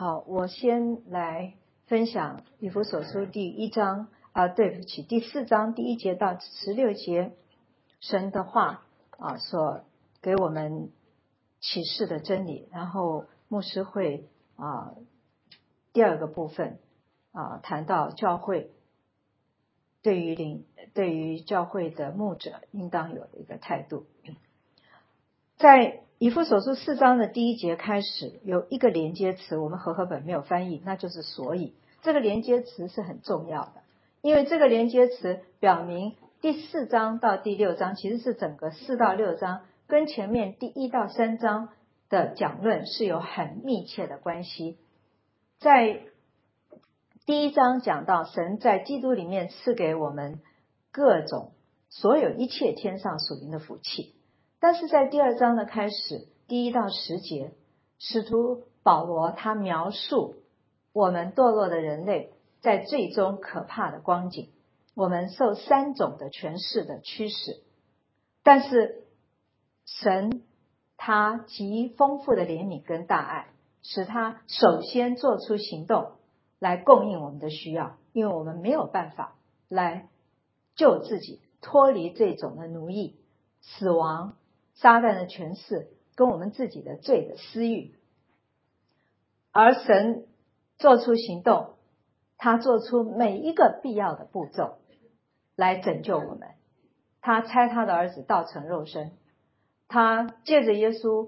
好，我先来分享以弗所书第4章第1节到16节，神的话所给我们启示的真理。然后牧师会第二个部分谈到教会对于教会的牧者应当有的一个态度。在以弗所书4章的第1节开始，有一个连接词，我们和合本没有翻译，那就是所以。这个连接词是很重要的，因为这个连接词表明第4章到第6章其实是整个4到6章跟前面第1到3章的讲论是有很密切的关系。在第1章讲到神在基督里面赐给我们各种所有一切天上属灵的福气，但是在第2章的开始第1到10节，使徒保罗他描述我们堕落的人类在最终可怕的光景，我们受3种的权势的驱使，但是神他极丰富的怜悯跟大爱，使他首先做出行动来供应我们的需要，因为我们没有办法来救自己脱离这种的奴役、死亡、撒旦的权势跟我们自己的罪的私欲，而神做出行动，他做出每一个必要的步骤来拯救我们。他差他的儿子道成肉身，他借着耶稣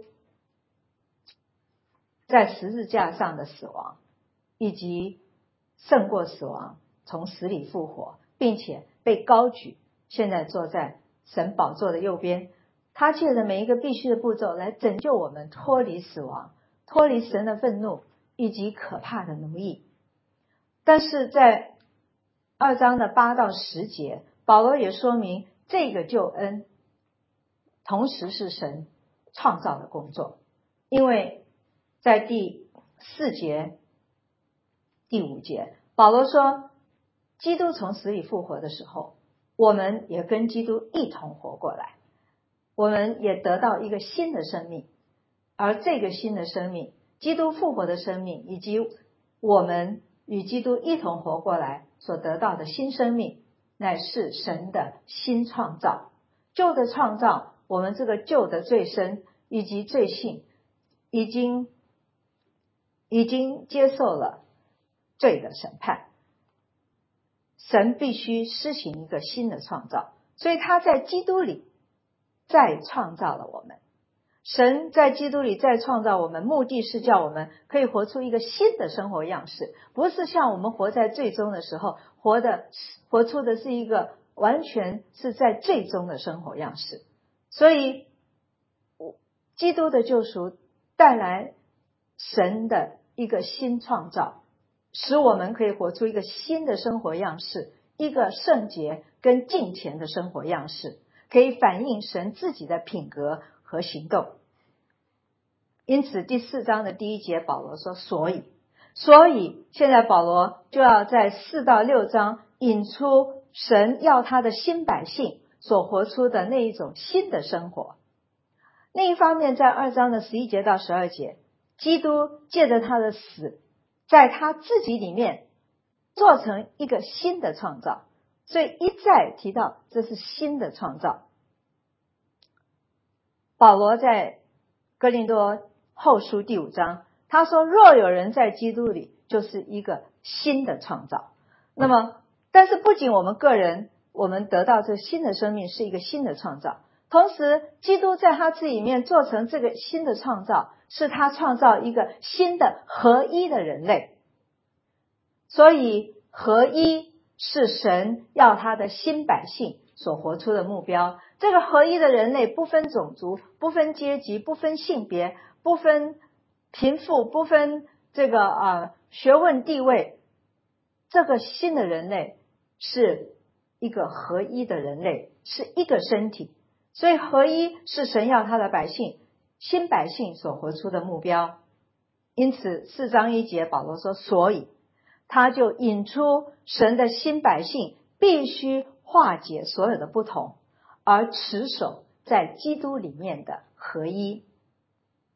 在十字架上的死亡，以及胜过死亡，从死里复活，并且被高举，现在坐在神宝座的右边。他借着每一个必须的步骤来拯救我们脱离死亡，脱离神的愤怒以及可怕的奴役。但是在2章的8到10节，保罗也说明这个救恩同时是神创造的工作，因为在第4节第5节，保罗说基督从死里复活的时候，我们也跟基督一同活过来，我们也得到一个新的生命，而这个新的生命，基督复活的生命，以及我们与基督一同活过来所得到的新生命，乃是神的新创造。旧的创造，我们这个旧的罪身以及罪性已经接受了罪的审判，神必须施行一个新的创造，所以他在基督里再创造了我们。神在基督里再创造我们，目的是叫我们可以活出一个新的生活样式，不是像我们活在罪中的时候活出的是一个完全是在罪中的生活样式。所以基督的救赎带来神的一个新创造，使我们可以活出一个新的生活样式，一个圣洁跟敬虔的生活样式，可以反映神自己的品格和行动。因此第4章的第1节保罗说所以现在保罗就要在4到6章引出神要他的新百姓所活出的那一种新的生活。另一方面，在2章的11节到12节，基督借着他的死在他自己里面做成一个新的创造，所以一再提到这是新的创造。保罗在哥林多后书第5章他说，若有人在基督里，就是一个新的创造。那么但是不仅我们个人我们得到这新的生命是一个新的创造，同时基督在他自己里面做成这个新的创造，是他创造一个新的合一的人类。所以合一是神要他的新百姓所活出的目标。这个合一的人类不分种族，不分阶级，不分性别，不分贫富，不分学问地位，这个新的人类是一个合一的人类，是一个身体。所以合一是神要他的百姓新百姓所活出的目标。因此4章1节保罗说所以，他就引出神的新百姓必须化解所有的不同，而持守在基督里面的合一。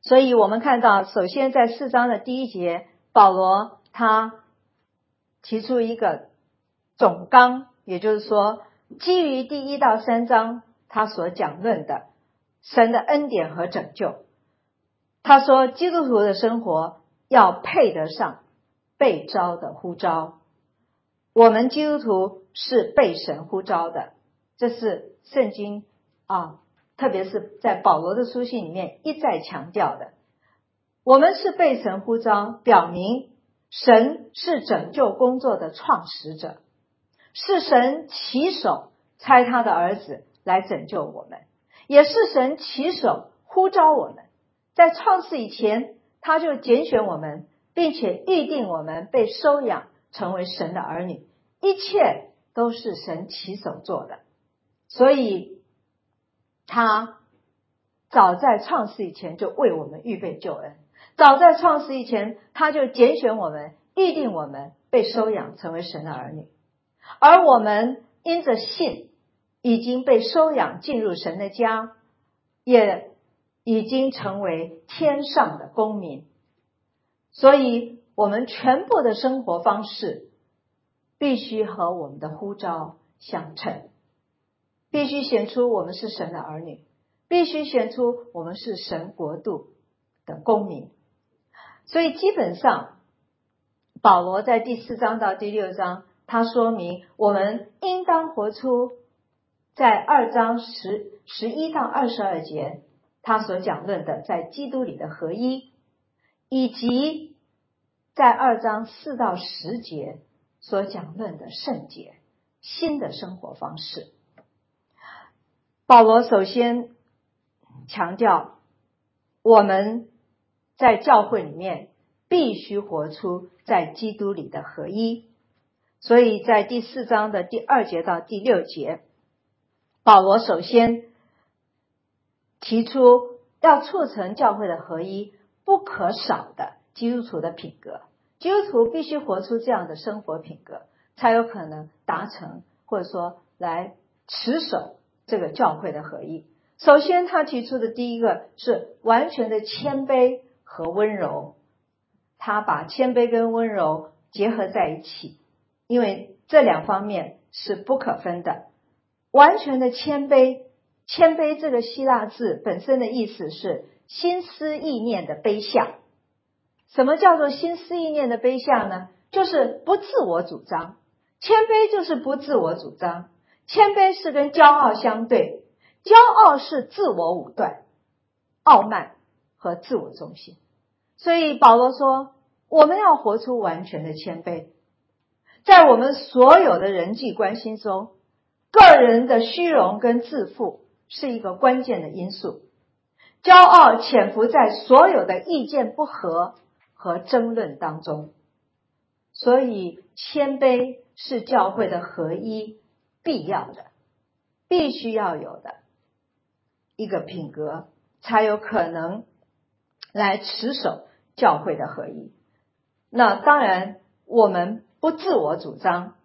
所以我们看到，首先在4章的第1节，保罗他提出一个总纲，也就是说基于第1到3章他所讲论的神的恩典和拯救。他说基督徒的生活要配得上被召的呼召，我们基督徒是被神呼召的，这是圣经特别是在保罗的书信里面一再强调的。我们是被神呼召，表明神是拯救工作的创始者，是神起手差他的儿子来拯救我们，也是神起手呼召我们。在创世以前，他就拣选我们，并且预定我们被收养成为神的儿女，一切都是神起手做的。所以他早在创世以前就为我们预备救恩，早在创世以前他就拣选我们，预定我们被收养成为神的儿女，而我们因着信已经被收养进入神的家，也已经成为天上的公民。所以我们全部的生活方式必须和我们的呼召相称，必须显出我们是神的儿女，必须显出我们是神国度的公民。所以基本上保罗在第4章到第6章，他说明我们应当活出在2章11到22节他所讲论的在基督里的合一，以及在2章4到10节所讲论的圣洁，新的生活方式。保罗首先强调我们在教会里面必须活出在基督里的合一。所以在第4章的第2节到第6节，保罗首先提出要促成教会的合一不可少的基督徒的品格，基督徒必须活出这样的生活品格，才有可能达成或者说来持守这个教会的合一。首先他提出的第一个是完全的谦卑和温柔，他把谦卑跟温柔结合在一起，因为这两方面是不可分的。完全的谦卑，谦卑这个希腊字本身的意思是心思意念的卑下。什么叫做心思意念的卑下呢？就是不自我主张。谦卑就是不自我主张，谦卑是跟骄傲相对，骄傲是自我武断、傲慢和自我中心。所以保罗说我们要活出完全的谦卑，在我们所有的人际关系中，个人的虚荣跟自负是一个关键的因素，骄傲潜伏在所有的意见不合和争论当中。所以谦卑是教会的合一必要的、必须要有的一个品格，才有可能来持守教会的合一。那当然我们不自我主张，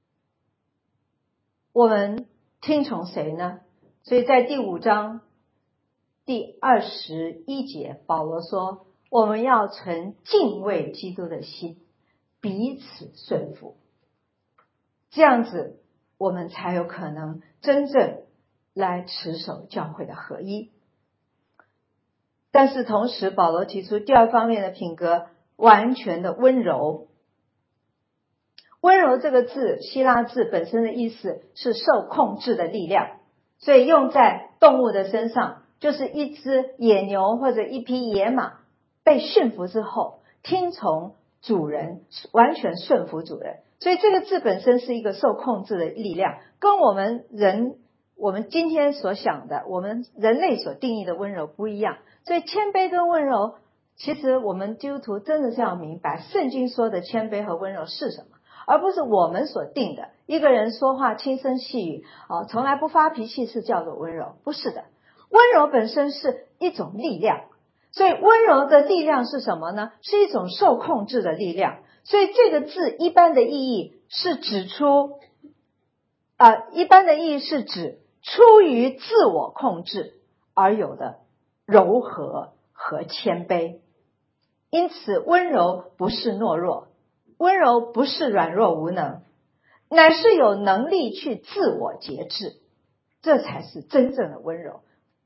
我们听从谁呢？所以在第5章第21节，保罗说我们要存敬畏基督的心，彼此顺服，这样子我们才有可能真正来持守教会的合一。但是同时保罗提出第二方面的品格，完全的温柔。温柔这个字，希腊字本身的意思是受控制的力量，所以用在动物的身上，就是一只野牛或者一匹野马被驯服之后，听从主人，完全顺服主人。所以这个字本身是一个受控制的力量，跟我们今天所想的，我们人类所定义的温柔不一样。所以谦卑跟温柔，其实我们基督徒真的是要明白圣经说的谦卑和温柔是什么，而不是我们所定的一个人说话轻声细语从来不发脾气是叫做温柔，不是的。温柔本身是一种力量，所以温柔的力量是什么呢？是一种受控制的力量。所以这个字一般的意义是指出出于自我控制而有的柔和和谦卑。因此温柔不是懦弱，温柔不是软弱无能，乃是有能力去自我节制，这才是真正的温柔。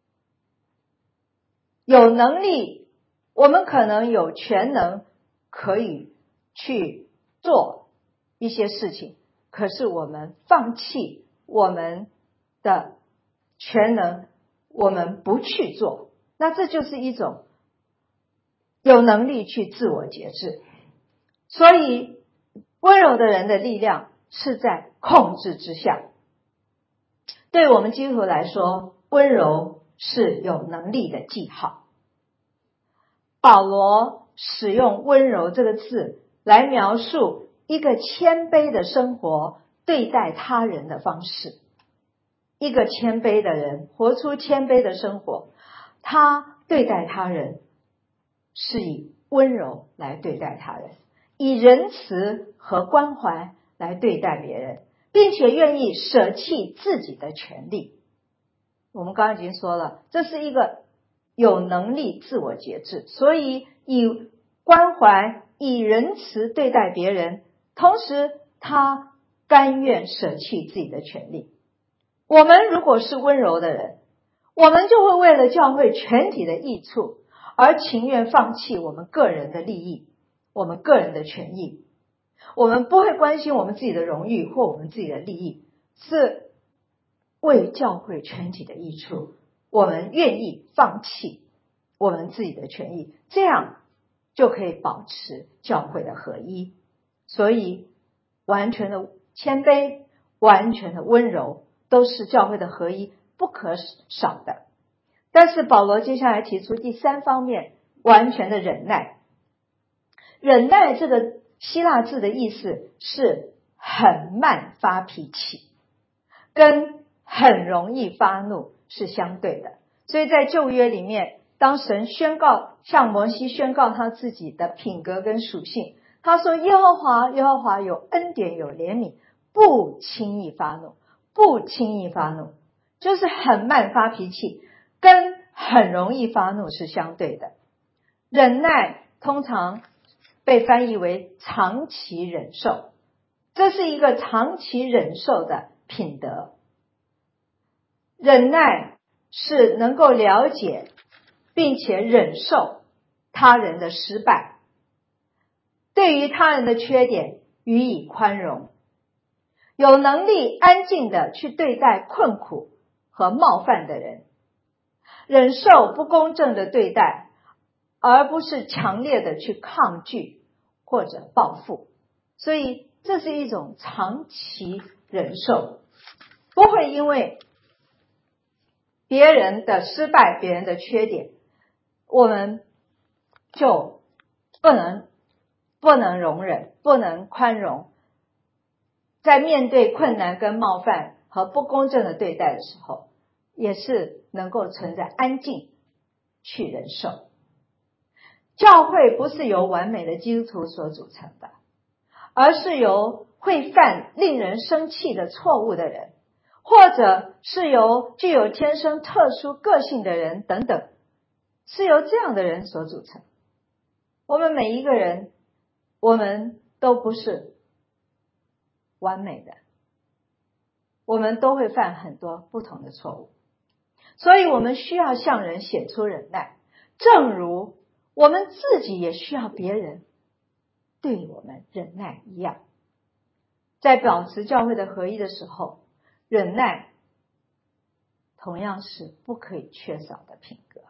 有能力，我们可能有全能可以去做一些事情，可是我们放弃我们的全能，我们不去做，那这就是一种有能力去自我节制。所以温柔的人的力量是在控制之下。对我们基督徒来说，温柔是有能力的记号。保罗使用温柔这个字来描述一个谦卑的生活对待他人的方式。一个谦卑的人活出谦卑的生活，他对待他人是以温柔来对待他人，以仁慈和关怀来对待别人，并且愿意舍弃自己的权利。我们刚刚已经说了，这是一个有能力自我节制，所以以关怀以仁慈对待别人，同时他甘愿舍弃自己的权利。我们如果是温柔的人，我们就会为了教会全体的益处而情愿放弃我们个人的利益，我们个人的权益。我们不会关心我们自己的荣誉或我们自己的利益，是为教会全体的益处，我们愿意放弃我们自己的权益，这样就可以保持教会的合一。所以完全的谦卑，完全的温柔，都是教会的合一不可少的。但是保罗接下来提出第三方面，完全的忍耐。忍耐这个希腊字的意思是很慢发脾气，跟很容易发怒是相对的。所以在旧约里面，当神宣告向摩西宣告他自己的品格跟属性，他说耶和华有恩典有怜悯，不轻易发怒，不轻易发怒，就是很慢发脾气，跟很容易发怒是相对的。忍耐通常被翻译为长期忍受，这是一个长期忍受的品德。忍耐是能够了解并且忍受他人的失败，对于他人的缺点予以宽容，有能力安静的去对待困苦和冒犯的人，忍受不公正的对待，而不是强烈的去抗拒或者报复。所以这是一种长期忍受，不会因为别人的失败，别人的缺点，我们就不能容忍，不能宽容。在面对困难跟冒犯和不公正的对待的时候，也是能够存在安静去忍受。教会不是由完美的基督徒所组成的，而是由会犯令人生气的错误的人，或者是由具有天生特殊个性的人等等，是由这样的人所组成。我们每一个人，我们都不是完美的，我们都会犯很多不同的错误，所以我们需要向人显出忍耐，正如我们自己也需要别人对我们忍耐一样。在保持教会的合一的时候，忍耐同样是不可以缺少的品格。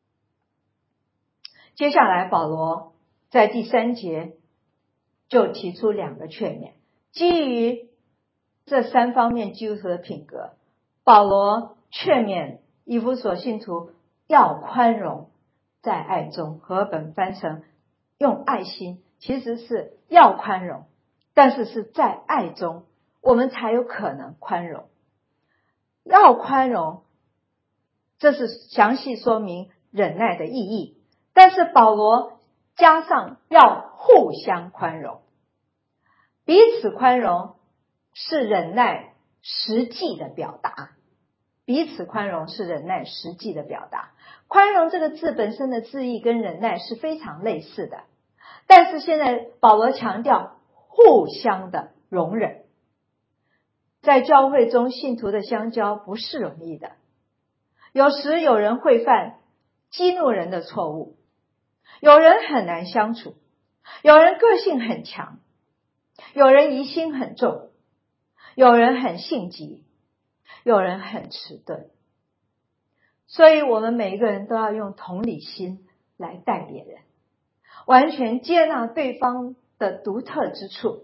接下来保罗在第3节就提出2个劝勉，基于这3方面基督徒的品格，保罗劝勉以弗所信徒要宽容，在爱中。和本翻成用爱心，其实是要宽容，但是是在爱中我们才有可能宽容。要宽容，这是详细说明忍耐的意义，但是保罗加上要互相宽容，彼此宽容是忍耐实际的表达，彼此宽容是忍耐实际的表达。 宽容这个字本身的字义跟忍耐是非常类似的，但是现在保罗强调互相的容忍。在教会中信徒的相交不是容易的，有时有人会犯激怒人的错误，有人很难相处，有人个性很强，有人疑心很重，有人很性急，有人很迟钝。所以我们每一个人都要用同理心来待别人，完全接纳对方的独特之处。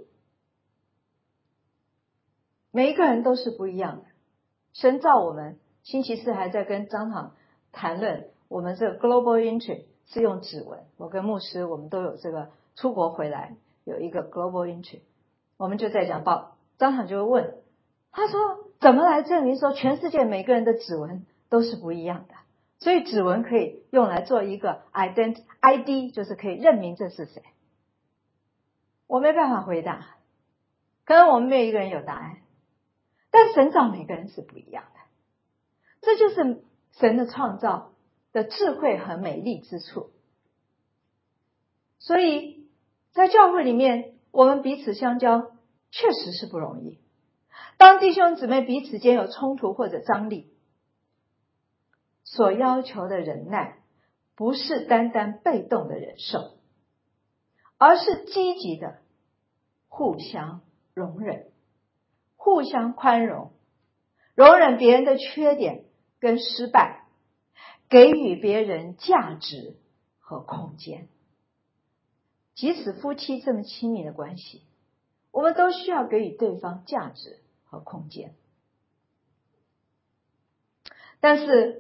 每一个人都是不一样的，神造我们，星期四还在跟张堂谈论我们这个 global entry 是用指纹，我跟牧师我们都有这个出国回来有一个 global entry， 我们就在讲张堂就问，他说怎么来证明说全世界每个人的指纹都是不一样的，所以指纹可以用来做一个 ID， 就是可以认明这是谁。我没办法回答，可能我们没有一个人有答案，但神造每个人是不一样的，这就是神的创造的智慧和美丽之处。所以在教会里面，我们彼此相交确实是不容易。当弟兄姊妹彼此间有冲突或者张力，所要求的忍耐不是单单被动的忍受，而是积极的互相容忍，互相宽容，容忍别人的缺点跟失败，给予别人价值和空间。即使夫妻这么亲密的关系，我们都需要给予对方价值和空间。但是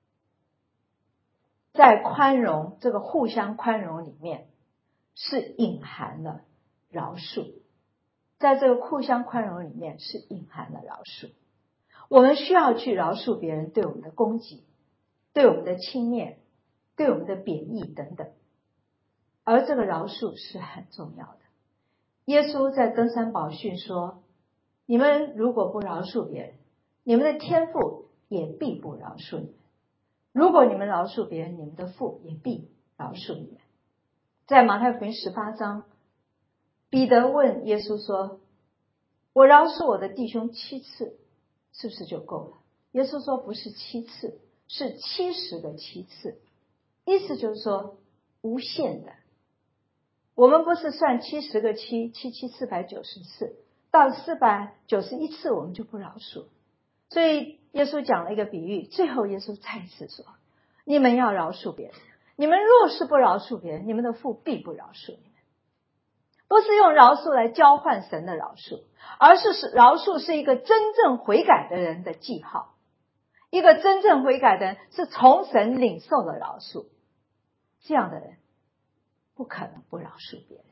在宽容这个互相宽容里面是隐含了饶恕，在这个互相宽容里面是隐含了饶恕。我们需要去饶恕别人对我们的攻击，对我们的轻蔑，对我们的贬义等等，而这个饶恕是很重要的。耶稣在登山宝训说，你们如果不饶恕别人，你们的天父也必不饶恕你们，如果你们饶恕别人，你们的父也必饶恕你们。在马太福音18章，彼得问耶稣说，我饶恕我的弟兄7次是不是就够了？耶稣说不是7次，是70个7次，意思就是说无限的。我们不是算70个7，77490次，到491次我们就不饶恕。所以耶稣讲了一个比喻，最后耶稣再次说，你们要饶恕别人，你们若是不饶恕别人，你们的父必不饶恕你们。不是用饶恕来交换神的饶恕，而是饶恕是一个真正悔改的人的记号。一个真正悔改的人是从神领受了饶恕，这样的人不可能不饶恕别人。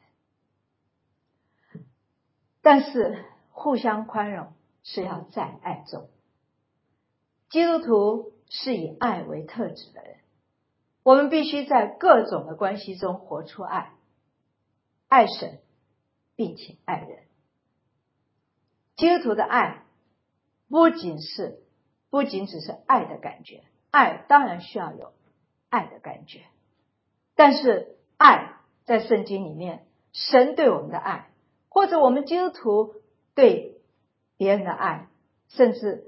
但是互相宽容是要在爱中。基督徒是以爱为特质的人，我们必须在各种的关系中活出爱，爱神并且爱人。基督徒的爱不仅只是爱的感觉，爱当然需要有爱的感觉，但是爱在圣经里面，神对我们的爱，或者我们基督徒对别人的爱，甚至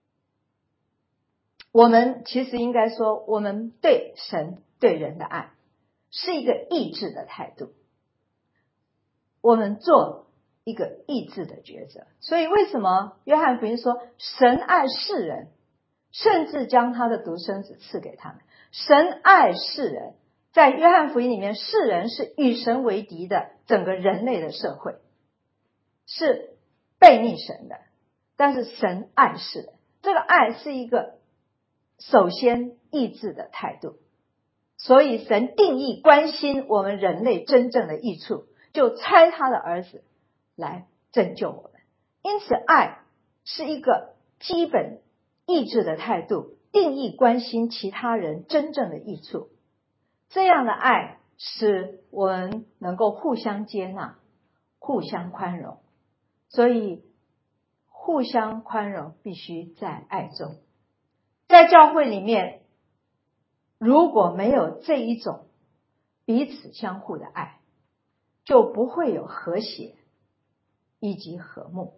我们其实应该说，我们对神对人的爱是一个意志的态度，我们做一个意志的抉择。所以为什么约翰福音说神爱世人，甚至将他的独生子赐给他们？神爱世人，在约翰福音里面，世人是与神为敌的整个人类的社会，是背逆神的，但是神爱世人，这个爱是一个首先意志的态度。所以神定义关心我们人类真正的益处，就差他的儿子来拯救我们。因此爱是一个基本意志的态度，定义关心其他人真正的益处。这样的爱使我们能够互相接纳，互相宽容。所以互相宽容必须在爱中。在教会里面， 如果没有这一种彼此相互的爱，就不会有和谐以及和睦。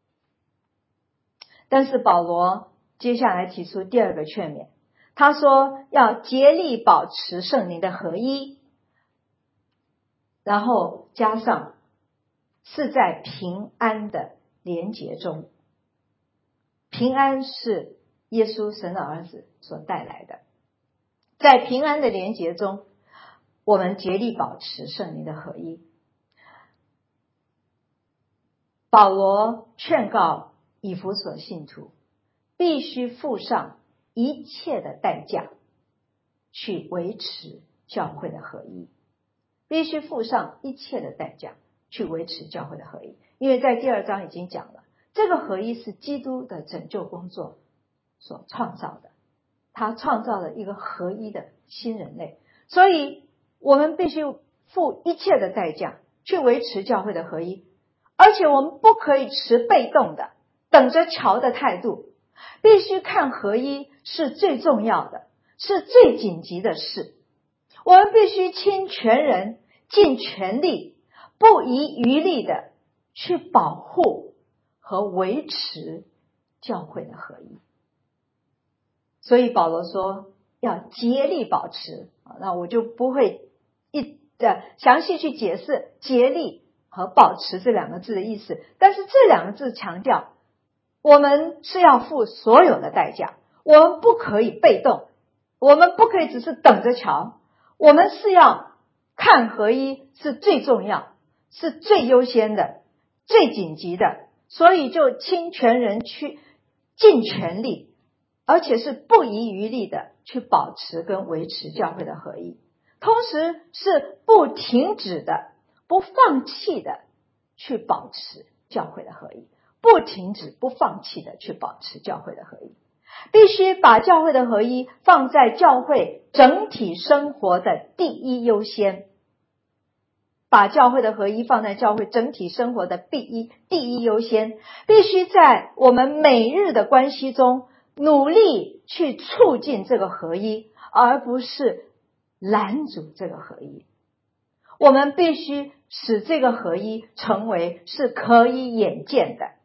但是保罗接下来提出第二个劝勉，他说要竭力保持圣灵的合一，然后加上是在平安的连结中。平安是耶稣神的儿子所带来的，在平安的连结中，我们竭力保持圣灵的合一。保罗劝告以弗所信徒必须付上一切的代价去维持教会的合一，必须付上一切的代价去维持教会的合一。因为在第二章已经讲了，这个合一是基督的拯救工作所创造的，他创造了一个合一的新人类，所以我们必须付一切的代价去维持教会的合一，而且我们不可以持被动的等着瞧的态度，必须看合一是最重要的，是最紧急的事。我们必须倾全人尽全力不遗余力的去保护和维持教会的合一。所以保罗说要竭力保持，那我就不会详细去解释竭力和保持这两个字的意思，但是这两个字强调我们是要付所有的代价，我们不可以被动，我们不可以只是等着瞧，我们是要看合一是最重要，是最优先的，最紧急的，所以就倾全人去尽全力，而且是不遗余力的去保持跟维持教会的合一，同时是不停止的不放弃的去保持教会的合一，不停止不放弃的去保持教会的合一，必须把教会的合一放在教会整体生活的第一优先，把教会的合一放在教会整体生活的第一优先，必须在我们每日的关系中努力去促进这个合一，而不是拦阻这个合一。我们必须使这个合一成为是可以眼见的。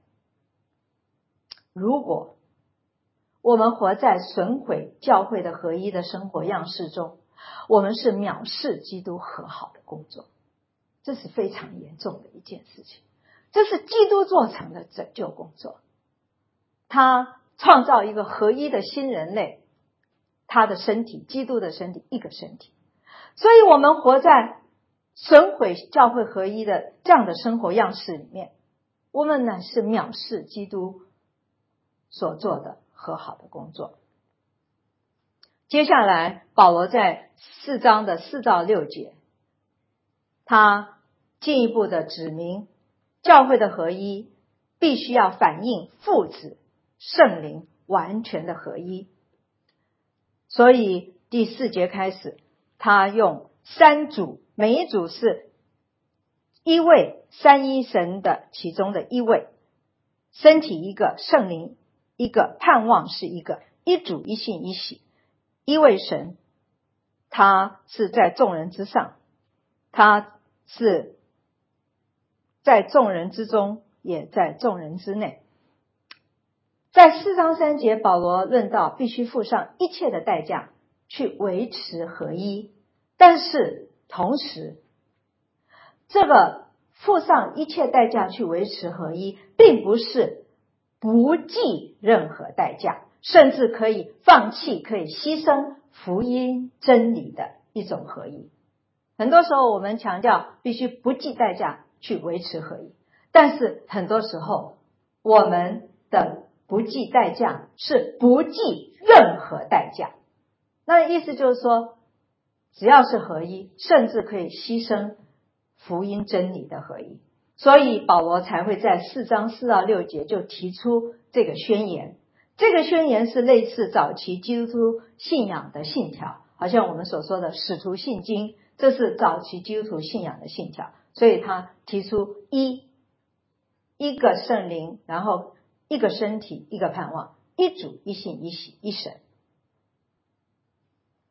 如果我们活在损毁教会的合一的生活样式中，我们是藐视基督和好的工作，这是非常严重的一件事情。这是基督做成的拯救工作，他创造一个合一的新人类，他的身体，基督的身体，一个身体。所以我们活在损毁教会合一的这样的生活样式里面，我们乃是藐视基督所做的和好的工作。接下来保罗在4章的4到6节，他进一步的指明教会的合一必须要反映父子圣灵完全的合一。所以第4节开始，他用3组，每一组是一位三一神的其中的一位，身体一个，圣灵一个，盼望是一个，一主一信一喜，一位神，他是在众人之上，他是在众人之中，也在众人之内。在4章3节，保罗论到必须付上一切的代价去维持合一，但是同时这个付上一切代价去维持合一，并不是不计任何代价，甚至可以放弃，可以牺牲福音真理的一种合一。很多时候我们强调必须不计代价去维持合一，但是很多时候我们的不计代价是不计任何代价。那意思就是说，只要是合一，甚至可以牺牲福音真理的合一。所以保罗才会在4章4到6节就提出这个宣言。这个宣言是类似早期基督徒信仰的信条，好像我们所说的使徒信经，这是早期基督徒信仰的信条。所以他提出一个圣灵，然后一个身体，一个盼望，一主一信一喜一神。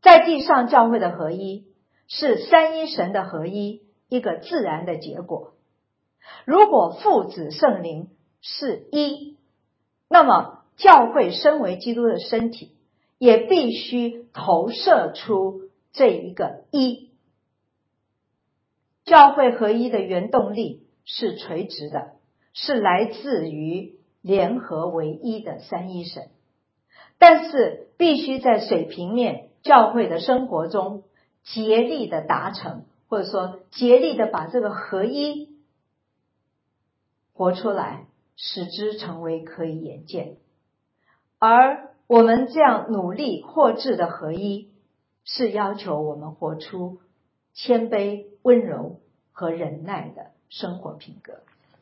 在地上教会的合一是三一神的合一一个自然的结果。如果父子圣灵是一，那么教会身为基督的身体也必须投射出这一个一。教会合一的原动力是垂直的，是来自于联合为一的三一神，但是必须在水平面教会的生活中竭力的达成，或者说竭力的把这个合一活出来，使之成为可以眼见。而我们这样努力获致的合一，是要求我们活出谦卑、温柔和忍耐的生活品格。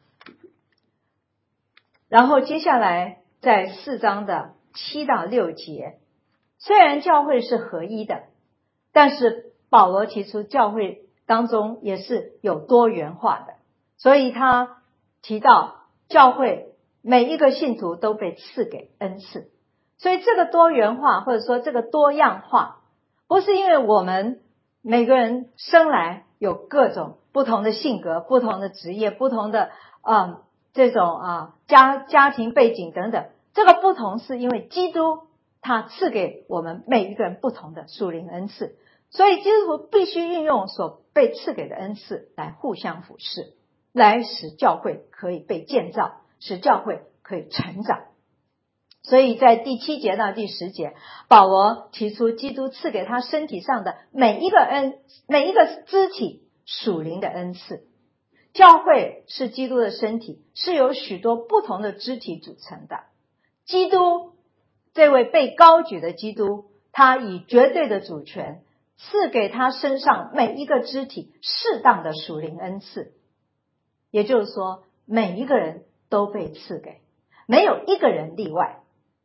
然后接下来在4章的7到6节，虽然教会是合一的，但是保罗提出教会当中也是有多元化的，所以他提到教会每一个信徒都被赐给恩赐。所以这个多元化或者说这个多样化，不是因为我们每个人生来有各种不同的性格、不同的职业、不同的这种家庭背景等等，这个不同是因为基督他赐给我们每一个人不同的属灵恩赐，所以基督徒必须运用所被赐给的恩赐来互相辅侍，来使教会可以被建造，使教会可以成长。所以在第7节到第10节，保罗提出基督赐给他身体上的每一个肢体属灵的恩赐。教会是基督的身体，是由许多不同的肢体组成的。基督这位被高举的基督，他以绝对的主权赐给他身上每一个肢体适当的属灵恩赐，也就是说每一个人都被赐给，没有一个人例外。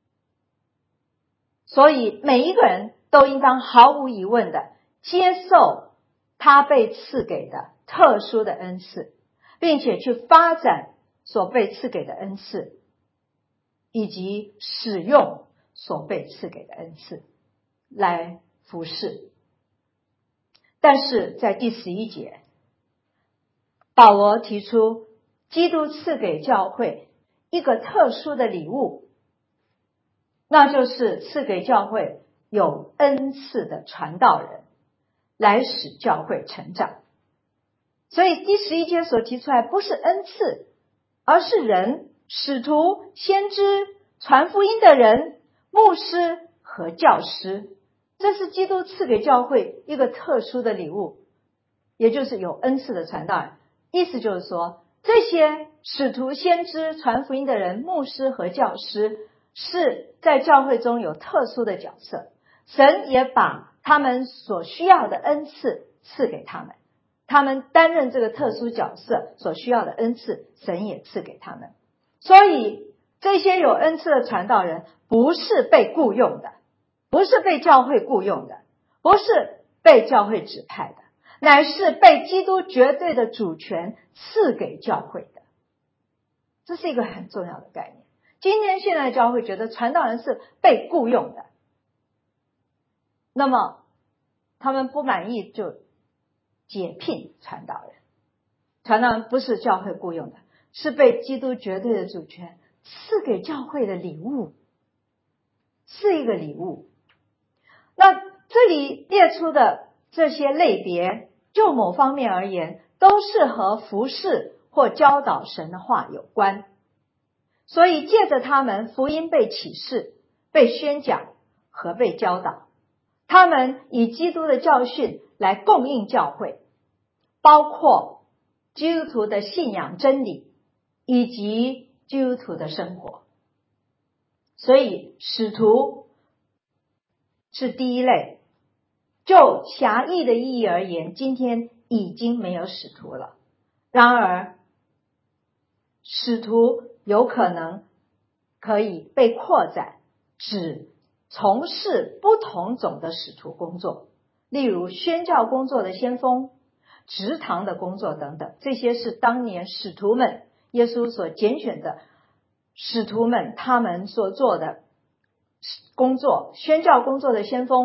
所以每一个人都应当毫无疑问的接受他被赐给的特殊的恩赐，并且去发展所被赐给的恩赐，以及使用所被赐给的恩赐来服侍。但是在第11节，保罗提出基督赐给教会一个特殊的礼物，那就是赐给教会有恩赐的传道人，来使教会成长。所以第11节所提出来不是恩赐，而是人，使徒、先知、传福音的人、牧师和教师，这是基督赐给教会一个特殊的礼物，也就是有恩赐的传道人。意思就是说，这些使徒、先知、传福音的人、牧师和教师是在教会中有特殊的角色，神也把他们所需要的恩赐赐给他们，他们担任这个特殊角色所需要的恩赐，神也赐给他们。所以这些有恩赐的传道人不是被雇用的，不是被教会雇用的，不是被教会指派的，乃是被基督绝对的主权赐给教会的。这是一个很重要的概念。今天现在教会觉得传道人是被雇用的，那么他们不满意就解聘传道人。传道人不是教会雇用的，是被基督绝对的主权赐给教会的礼物，是一个礼物。那这里列出的这些类别，就某方面而言，都是和服事或教导神的话有关。所以借着他们，福音被启示、被宣讲和被教导。他们以基督的教训来供应教会，包括基督徒的信仰真理以及基督徒的生活。所以使徒是第一类。就狭义的意义而言，今天已经没有使徒了。然而使徒有可能可以被扩展，指从事不同种的使徒工作，例如宣教工作的先锋、职堂的工作等等。这些是当年使徒们，耶稣所拣选的使徒们，他们所做的工作。宣教工作的先锋、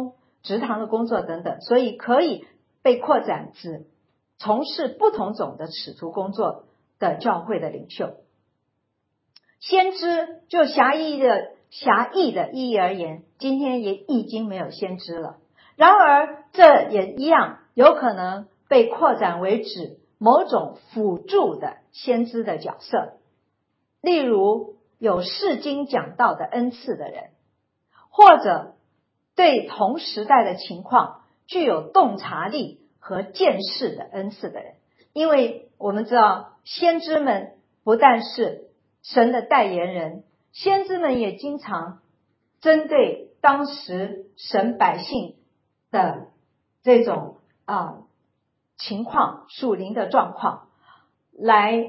职堂的工作等等，所以可以被扩展至从事不同种的使徒工作的教会的领袖。先知就狭义的意义而言，今天也已经没有先知了。然而这也一样有可能被扩展为指某种辅助的先知的角色，例如有释经讲道的恩赐的人，或者对同时代的情况具有洞察力和见识的恩赐的人。因为我们知道先知们不但是神的代言人，先知们也经常针对当时神百姓的这种情况，属灵的状况，来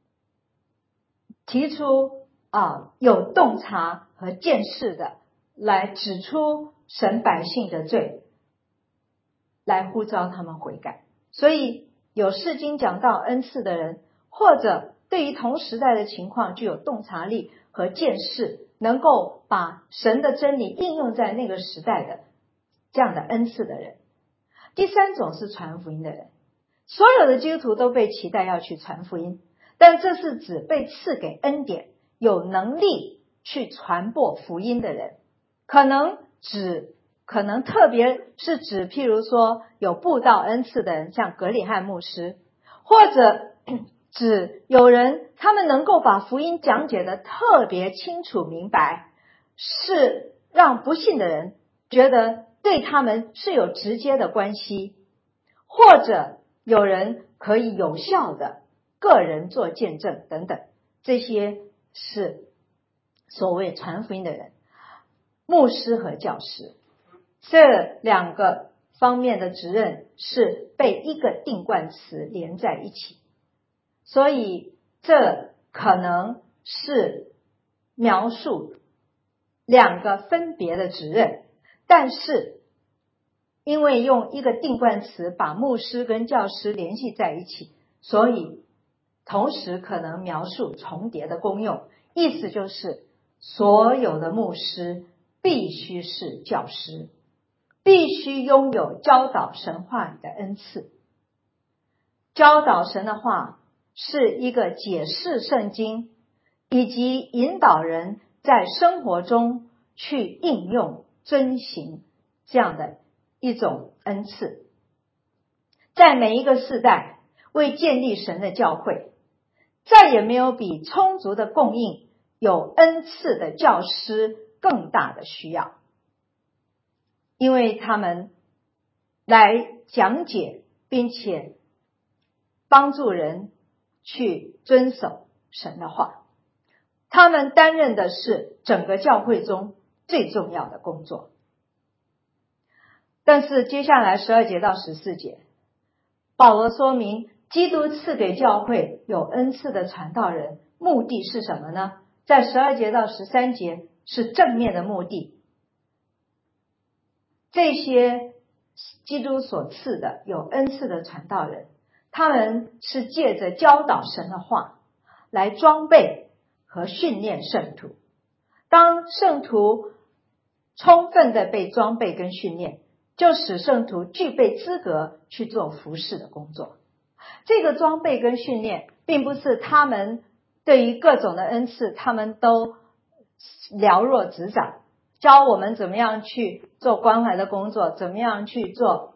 提出有洞察和见识的，来指出神百姓的罪，来呼召他们悔改。所以有释经讲道恩赐的人，或者对于同时代的情况具有洞察力和见识，能够把神的真理应用在那个时代的这样的恩赐的人。第三种是传福音的人。所有的基督徒都被期待要去传福音，但这是指被赐给恩典，有能力去传播福音的人。可能特别是指譬如说有布道恩赐的人，像格里汉牧师，或者指有人他们能够把福音讲解得特别清楚明白，是让不信的人觉得对他们是有直接的关系，或者有人可以有效的个人做见证等等，这些是所谓传福音的人。牧师和教师这两个方面的职任是被一个定冠词连在一起，所以这可能是描述两个分别的职任，但是因为用一个定冠词把牧师跟教师联系在一起，所以同时可能描述重叠的功用。意思就是所有的牧师必须是教师，必须拥有教导神话语的恩赐。教导神的话是一个解释圣经以及引导人在生活中去应用遵行这样的一种恩赐。在每一个世代为建立神的教会，再也没有比充足的供应有恩赐的教师更大的需要，因为他们来讲解并且帮助人去遵守神的话，他们担任的是整个教会中最重要的工作。但是接下来12节到14节，保罗说明基督赐给教会有恩赐的传道人目的是什么呢？在12节到13节是正面的目的。这些基督所赐的有恩赐的传道人，他们是借着教导神的话来装备和训练圣徒。当圣徒充分的被装备跟训练，就使圣徒具备资格去做服事的工作。这个装备跟训练并不是他们对于各种的恩赐他们都了若指掌，教我们怎么样去做关怀的工作，怎么样去做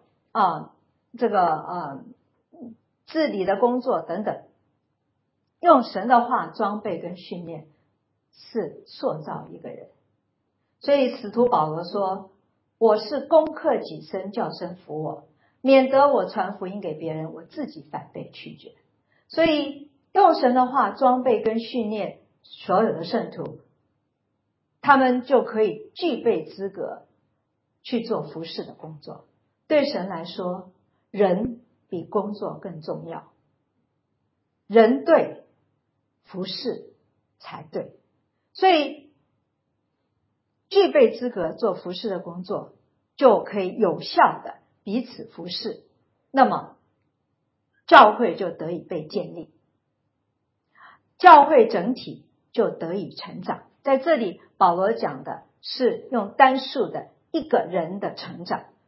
治理的工作等等。用神的话装备跟训练是塑造一个人。所以使徒保罗说，我是攻克己身，叫身服我，免得我传福音给别人，我自己反被拒绝。所以用神的话装备跟训练所有的圣徒，他们就可以具备资格去做服事的工作。对神来说，人比工作更重要，人对，服事才对。所以具备资格做服事的工作，就可以有效的彼此服事，那么教会就得以被建立，教会整体就得以成长。在这里保罗讲的是用单数的一个人的成长，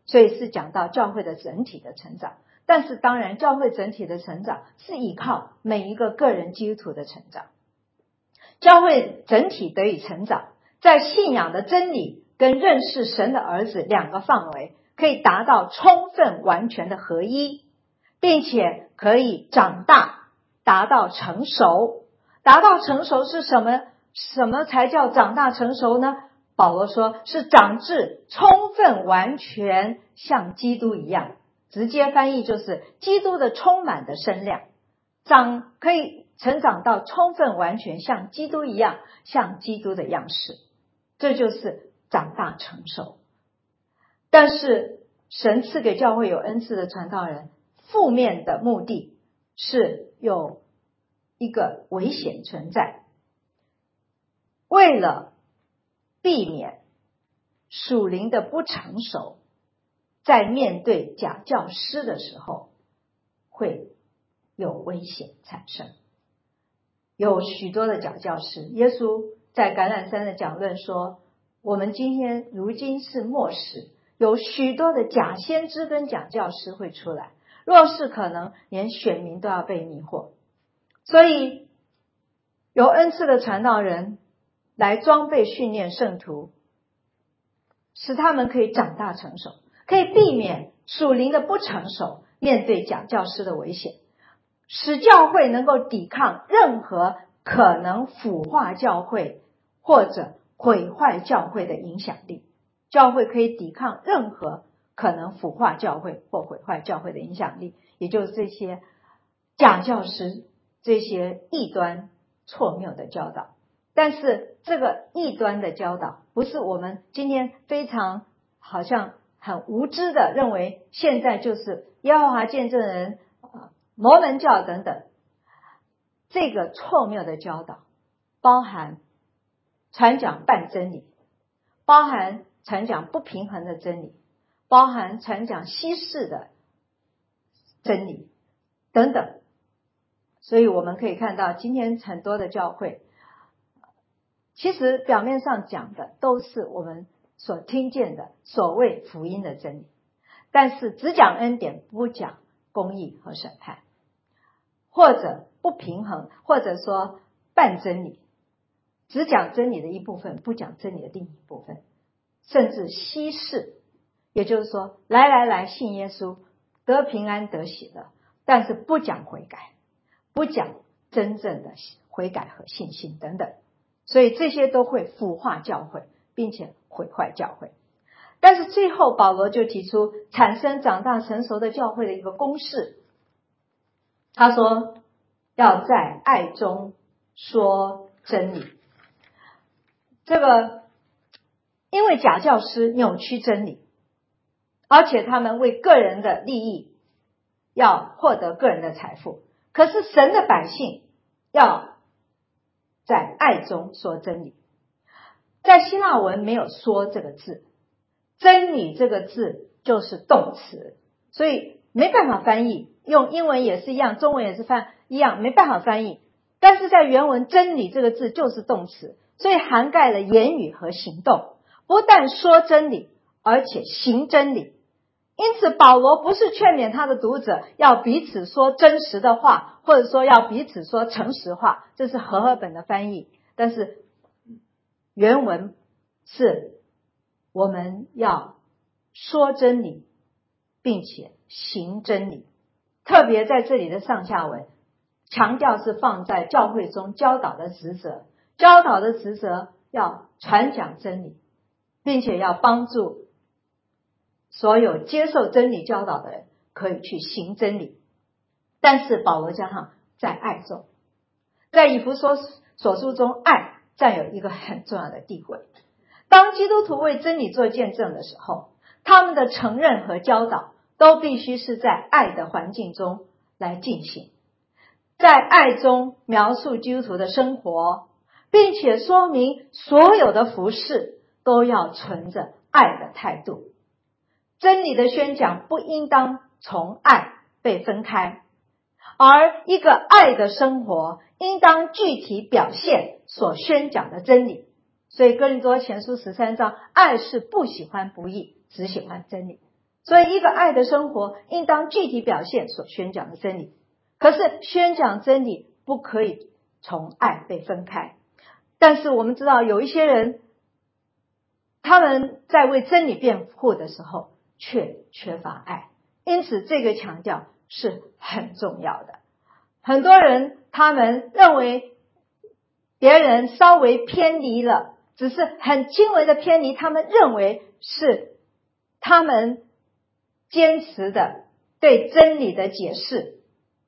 所以是讲到教会的整体的成长。但是当然教会整体的成长是依靠每一个个人基督徒的成长。教会整体得以成长，在信仰的真理跟认识神的儿子两个范围可以达到充分完全的合一，并且可以长大，达到成熟。达到成熟是什么才叫长大成熟呢？保罗说是长至充分完全像基督一样，直接翻译就是基督的充满的身量，可以成长到充分完全像基督一样，像基督的样式，这就是长大成熟。但是神赐给教会有恩赐的传道人，负面的目的是有一个危险存在，为了避免属灵的不成熟，在面对假教师的时候会有危险产生。有许多的假教师，耶稣在橄榄山的讲论说，我们如今是末时，有许多的假先知跟假教师会出来，若是可能，连选民都要被迷惑。所以有恩赐的传道人来装备训练圣徒，使他们可以长大成熟，可以避免属灵的不成熟，面对假教师的危险，使教会能够抵抗任何可能腐化教会或者毁坏教会的影响力。教会可以抵抗任何可能腐化教会或毁坏教会的影响力，也就是这些假教师，这些异端错谬的教导。但是这个异端的教导不是我们今天非常好像很无知的认为现在就是耶和华见证人、摩门教等等。这个错谬的教导包含传讲半真理，包含传讲不平衡的真理，包含传讲稀释的真理等等。所以我们可以看到今天很多的教会其实表面上讲的都是我们所听见的所谓福音的真理，但是只讲恩典，不讲公义和审判，或者不平衡，或者说半真理，只讲真理的一部分，不讲真理的另一部分，甚至稀释。也就是说来信耶稣得平安得喜乐，但是不讲悔改，不讲真正的悔改和信心等等。所以这些都会腐化教会，并且毁坏教会。但是最后保罗就提出产生长大成熟的教会的一个公式，他说要在爱中说真理。这个因为假教师扭曲真理，而且他们为个人的利益要获得个人的财富，可是神的百姓要在爱中说真理。在希腊文没有说这个字，真理这个字就是动词，所以没办法翻译，用英文也是一样，中文也是一样，没办法翻译。但是在原文真理这个字就是动词，所以涵盖了言语和行动，不但说真理，而且行真理。因此保罗不是劝勉他的读者要彼此说真实的话，或者说要彼此说诚实话，这是和合本的翻译。但是原文是我们要说真理并且行真理，特别在这里的上下文强调是放在教会中教导的职责，教导的职责要传讲真理，并且要帮助所有接受真理教导的人可以去行真理。但是保罗加上在爱中，在以弗所书中，爱占有一个很重要的地位。当基督徒为真理做见证的时候，他们的承认和教导都必须是在爱的环境中来进行，在爱中描述基督徒的生活，并且说明所有的服事都要存着爱的态度。真理的宣讲不应当从爱被分开，而一个爱的生活应当具体表现所宣讲的真理。所以哥林多前书13章，爱是不喜欢不义，只喜欢真理。 所以一个爱的生活应当具体表现所宣讲的真理。可是宣讲真理不可以从爱被分开。但是我们知道有一些人，他们在为真理辩护的时候却缺乏爱，因此这个强调是很重要的。很多人他们认为别人稍微偏离了，只是很轻微的偏离，他们认为是他们坚持的对真理的解释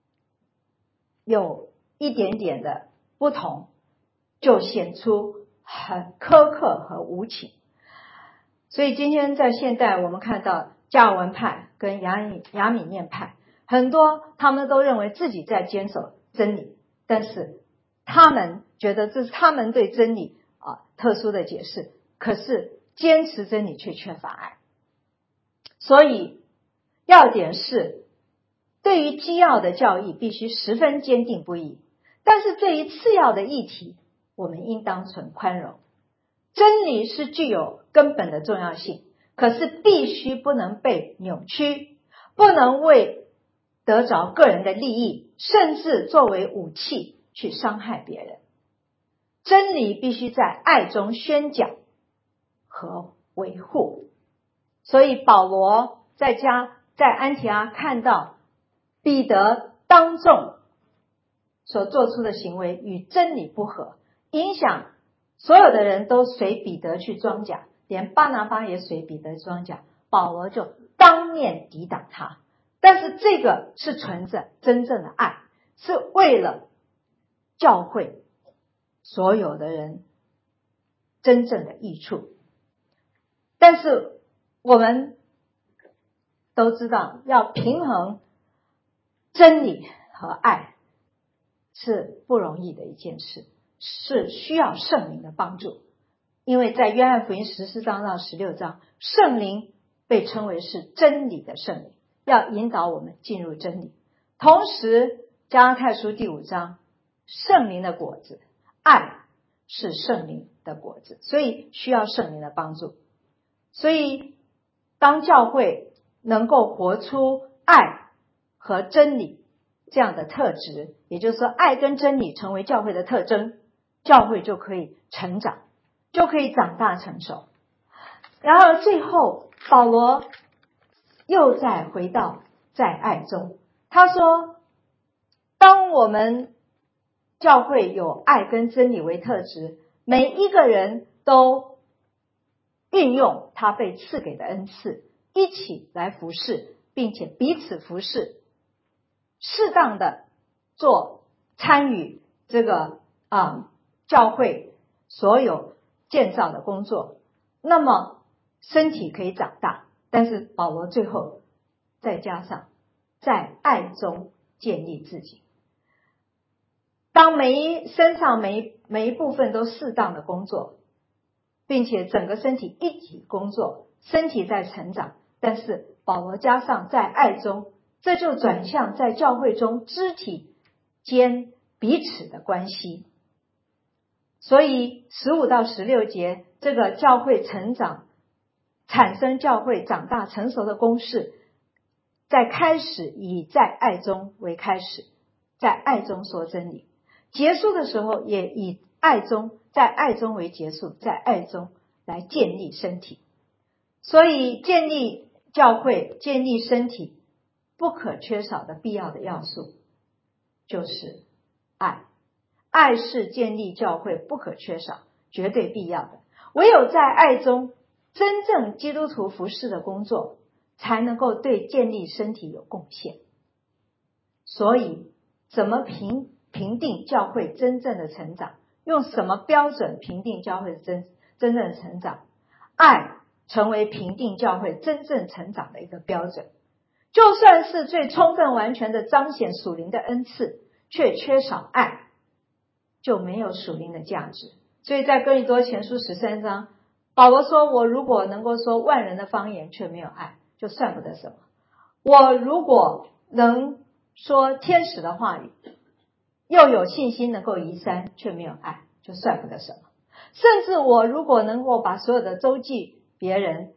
有一点点的不同，就显出很苛刻和无情。所以今天在现代我们看到加尔文派跟亚米念派，很多他们都认为自己在坚守真理，但是他们觉得这是他们对真理特殊的解释，可是坚持真理却缺乏爱。所以要点是，对于基要的教义必须十分坚定不移，但是对于次要的议题，我们应当存宽容。真理是具有根本的重要性，可是必须不能被扭曲，不能为得着个人的利益，甚至作为武器去伤害别人。真理必须在爱中宣讲和维护。所以保罗在安提阿看到彼得当众所做出的行为与真理不合，影响所有的人都随彼得去装甲，连巴拿巴也随彼得装甲，保罗就当面抵挡他。但是这个是存着真正的爱，是为了教会所有的人真正的益处。但是我们都知道，要平衡真理和爱是不容易的一件事，是需要圣灵的帮助。因为在约翰福音14章到16章，圣灵被称为是真理的圣灵，要引导我们进入真理。同时加拉太书第5章，圣灵的果子，爱是圣灵的果子，所以需要圣灵的帮助。所以当教会能够活出爱和真理这样的特质，也就是说爱跟真理成为教会的特征，教会就可以成长，就可以长大成熟。然而最后保罗又再回到在爱中，他说当我们教会有爱跟真理为特质，每一个人都运用他被赐给的恩赐，一起来服侍，并且彼此服侍，适当的参与这个教会所有建造的工作，那么身体可以长大。但是保罗最后再加上在爱中建立自己。当身上每一部分都适当的工作，并且整个身体一体工作，身体在成长，但是保罗加上在爱中，这就转向在教会中肢体间彼此的关系。所以15到16节这个教会成长产生教会长大成熟的公式，在开始以在爱中为开始，在爱中说真理，结束的时候也以在爱中为结束，在爱中来建立身体。所以建立教会建立身体不可缺少的必要的要素就是爱。爱是建立教会不可缺少绝对必要的，唯有在爱中真正基督徒服侍的工作才能够对建立身体有贡献。所以怎么评定教会真正的成长，用什么标准评定教会的真正的成长？爱成为评定教会真正成长的一个标准。就算是最充分完全的彰显属灵的恩赐，却缺少爱，就没有属灵的价值。所以在哥林多前书13章，保罗说，我如果能够说万人的方言却没有爱，就算不得什么。我如果能说天使的话语，又有信心能够移山，却没有爱，就算不得什么。甚至我如果能够把所有的周济别人，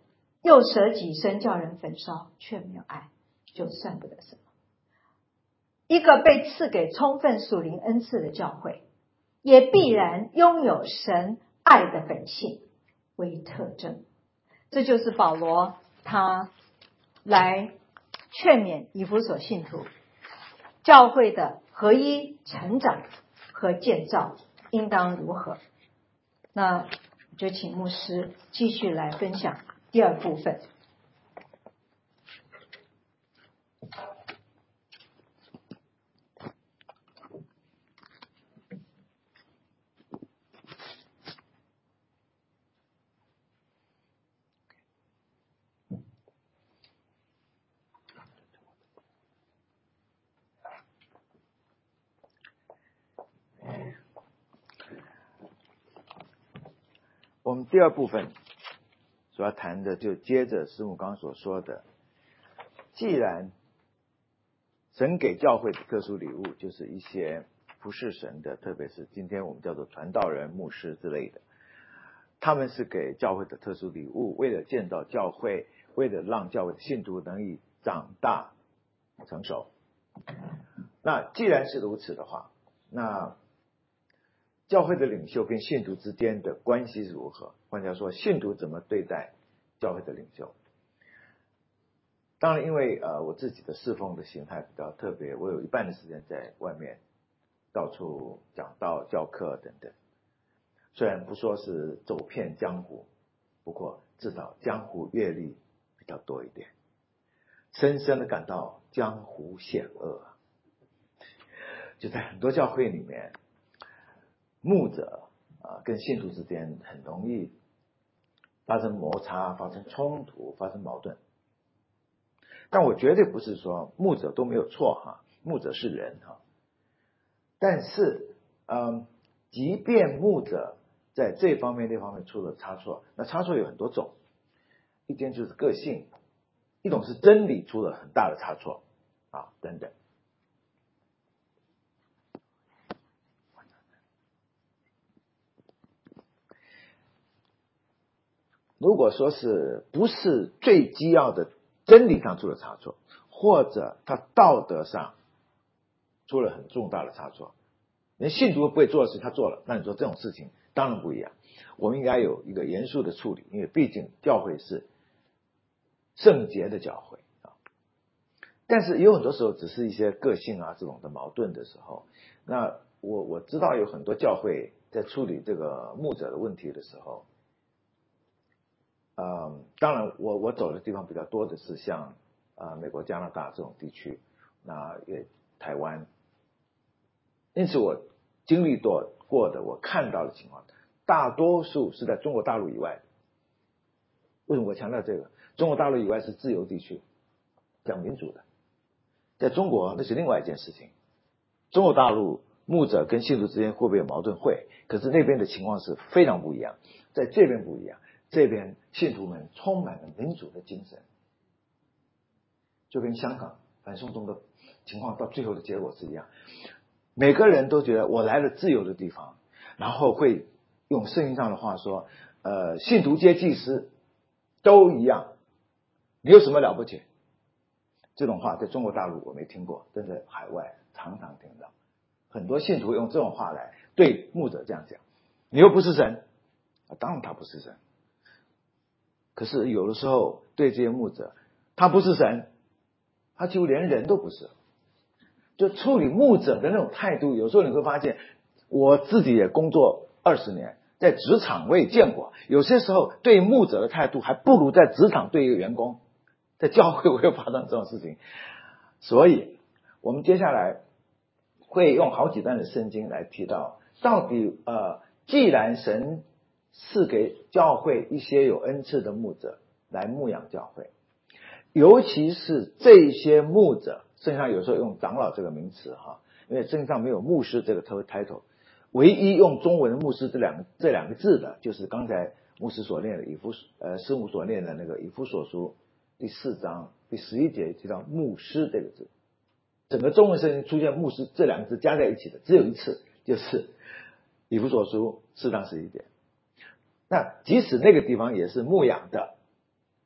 又舍己身叫人焚烧，却没有爱，就算不得什么。一个被赐给充分属灵恩赐的教会，也必然拥有神爱的本性为特征。这就是保罗他来劝勉以弗所信徒，教会的合一成长和建造应当如何。那就请牧师继续来分享第二部分。 我们第二部分所要谈的，就接着师母刚刚所说的，既然神给教会的特殊礼物就是一些服侍神的，特别是今天我们叫做传道人、牧师之类的，他们是给教会的特殊礼物，为了建造教会，为了让教会的信徒能以长大成熟。那既然是如此的话，那教会的领袖跟信徒之间的关系是如何？换句话说，信徒怎么对待教会的领袖？当然，因为我自己的侍奉的形态比较特别，我有一半的时间在外面到处讲道、教课等等。虽然不说是走遍江湖，不过至少江湖阅历比较多一点，深深的感到江湖险恶。就在很多教会里面，牧者跟信徒之间很容易发生摩擦、发生冲突、发生矛盾。但我绝对不是说牧者都没有错哈，牧者是人哈。但是即便牧者在这方面那方面出了差错，那差错有很多种，一点就是个性，一种是真理出了很大的差错等等。如果说是不是最基要的真理上出了差错，或者他道德上出了很重大的差错，连信徒不会做的事他做了，那你说这种事情当然不一样，我们应该有一个严肃的处理，因为毕竟教会是圣洁的教会但是有很多时候只是一些个性这种的矛盾的时候，那我知道有很多教会在处理这个牧者的问题的时候，当然我走的地方比较多的是像美国、加拿大这种地区，那也台湾，因此我经历过的，我看到的情况，大多数是在中国大陆以外。为什么我强调这个？中国大陆以外是自由地区，讲民主的。在中国那是另外一件事情。中国大陆牧者跟信徒之间会不会有矛盾？会，可是那边的情况是非常不一样，在这边不一样。这边信徒们充满了民主的精神，就跟香港反送中的情况到最后的结果是一样。每个人都觉得我来了自由的地方，然后会用圣经上的话说，信徒皆祭司，都一样，你有什么了不起？这种话在中国大陆我没听过，但在海外常常听到，很多信徒用这种话来对牧者这样讲，你又不是神当然他不是神。可是有的时候对这些牧者，他不是神，他几乎连人都不是。就处理牧者的那种态度，有时候你会发现，我自己也工作20年，在职场我也见过，有些时候对牧者的态度还不如在职场对一个员工。在教会我又发生这种事情，所以我们接下来会用好几段的圣经来提到，到底既然神赐给教会一些有恩赐的牧者来牧养教会，尤其是这些牧者，圣经上有时候用长老这个名词因为圣经上没有牧师这个 title， 唯一用中文牧师这两个字的，就是刚才牧师所念的师母所念的那个以弗所书第4章第11节提到牧师这个字，整个中文圣经出现牧师这两个字加在一起的只有一次，就是以弗所书4章11节。那即使那个地方也是牧养的，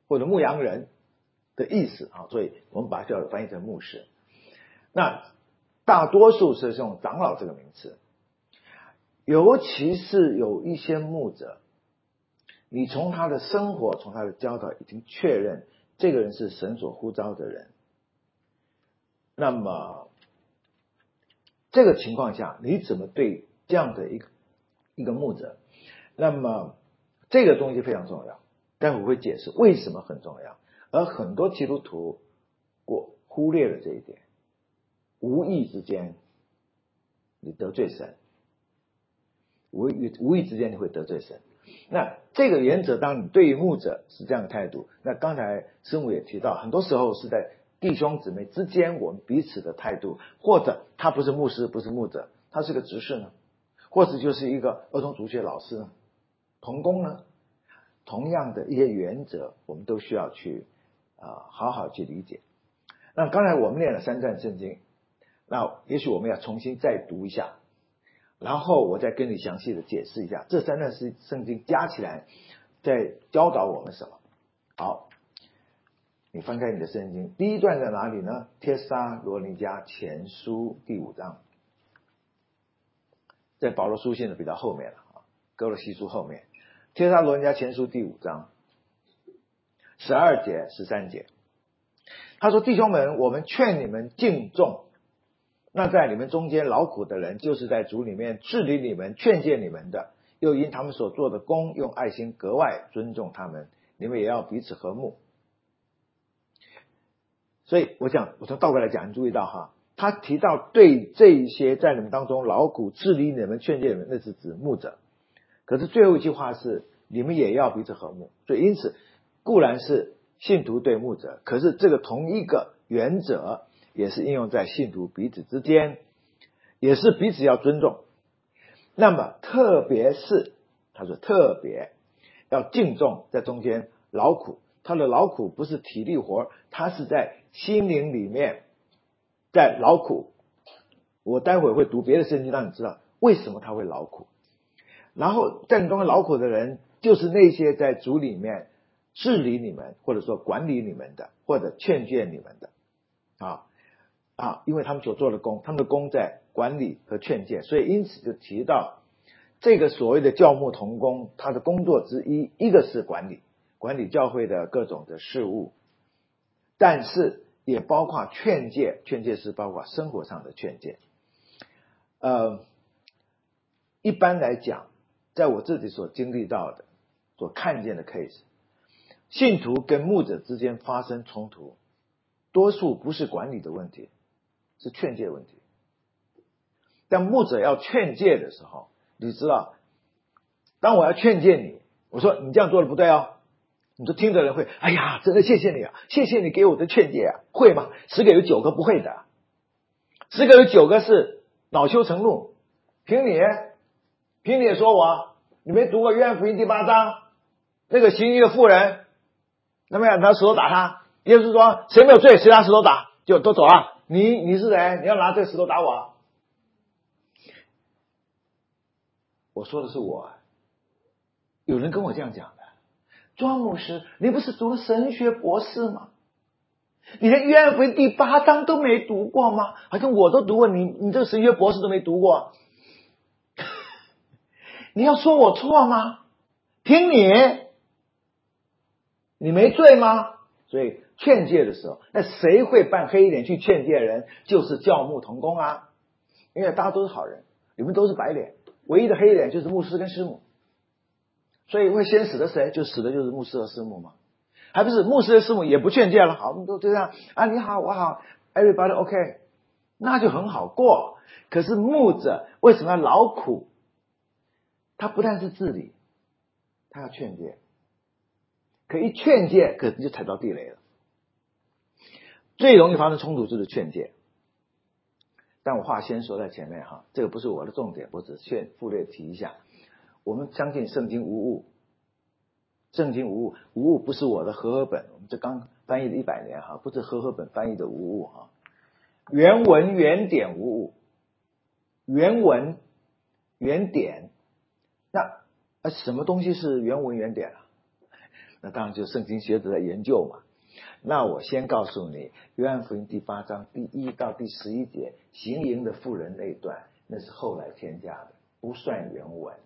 或者牧羊人的意思啊，所以我们把它翻译成牧师。那大多数是用长老这个名词，尤其是有一些牧者，你从他的生活，从他的教导已经确认这个人是神所呼召的人，那么这个情况下你怎么对这样的一个牧者？那么这个东西非常重要，待会我会解释为什么很重要，而很多基督徒忽略了这一点，无意之间你得罪神，无意之间你会得罪神。那这个原则，当你对于牧者是这样的态度，那刚才师母也提到，很多时候是在弟兄姊妹之间我们彼此的态度，或者他不是牧师不是牧者，他是个执事呢，或者就是一个儿童主学老师呢，同工呢，同样的一些原则我们都需要去好好去理解。那刚才我们念了3段圣经，那也许我们要重新再读一下，然后我再跟你详细的解释一下这3段圣经加起来在教导我们什么。好，你翻开你的圣经，第一段在哪里呢？帖撒罗尼迦前书第5章，在保罗书信的比较后面了，哥罗西书后面，帖撒罗尼迦前书第5章12节13节，他说：弟兄们，我们劝你们敬重那在你们中间劳苦的人，就是在主里面治理你们劝诫你们的，又因他们所做的工用爱心格外尊重他们，你们也要彼此和睦。所以我从倒过来讲，你注意到哈，他提到对这一些在你们当中劳苦治理你们劝诫你们，那是指牧者，可是最后一句话是你们也要彼此和睦。所以因此固然是信徒对牧者，可是这个同一个原则也是应用在信徒彼此之间，也是彼此要尊重。那么特别是他说特别要敬重在中间劳苦，他的劳苦不是体力活，他是在心灵里面在劳苦。我待会会读别的圣经让你知道为什么他会劳苦。然后在你中间劳苦的人，就是那些在主里面治理你们，或者说管理你们的，或者劝诫你们的因为他们所做的工，他们的工在管理和劝诫，所以因此就提到这个所谓的教牧同工，他的工作之一，一个是管理教会的各种的事务，但是也包括劝诫是包括生活上的劝诫。一般来讲，在我自己所经历到的所看见的 case， 信徒跟牧者之间发生冲突，多数不是管理的问题，是劝诫问题。但牧者要劝诫的时候，你知道，当我要劝诫你，我说你这样做的不对哦，你说听的人会，哎呀，真的谢谢你啊，谢谢你给我的劝诫啊，会吗？10个有9个不会的，10个有9个是恼羞成怒。凭你也说我，你没读过约翰福音第8章，那个行淫的妇人，那么拿石头打他，耶稣说谁没有罪谁拿石头打，就都走了。你是谁？你要拿这个石头打我？我说的是我，有人跟我这样讲的，庄牧师，你不是读了神学博士吗？你连约翰福音第8章都没读过吗？好像我都读过，你这个神学博士都没读过。你要说我错吗？凭你没罪吗？所以劝诫的时候，那谁会扮黑脸去劝诫人？就是教牧同工啊，因为大家都是好人，你们都是白脸，唯一的黑脸就是牧师跟师母。所以会先死的谁？就死的就是牧师和师母嘛，还不是牧师和师母也不劝诫了，好，我们都这样啊，你好我好 everybody OK， 那就很好过。可是牧者为什么要劳苦？他不但是治理，他要劝诫，可一劝诫可能就踩到地雷了。最容易发生冲突就是劝诫。但我话先说在前面哈，这个不是我的重点，我只是附略提一下。我们相信圣经无误，圣经无误，无误不是我的和合本，我们这刚翻译了100年哈，不是和合本翻译的无误哈。原文原典无误，原文原典。那什么东西是原文原典啊？ 那当然就圣经学者的研究嘛。那我先告诉你，约翰福音第8章第1到第11节行淫的妇人那一段，那是后来添加的，不算原文。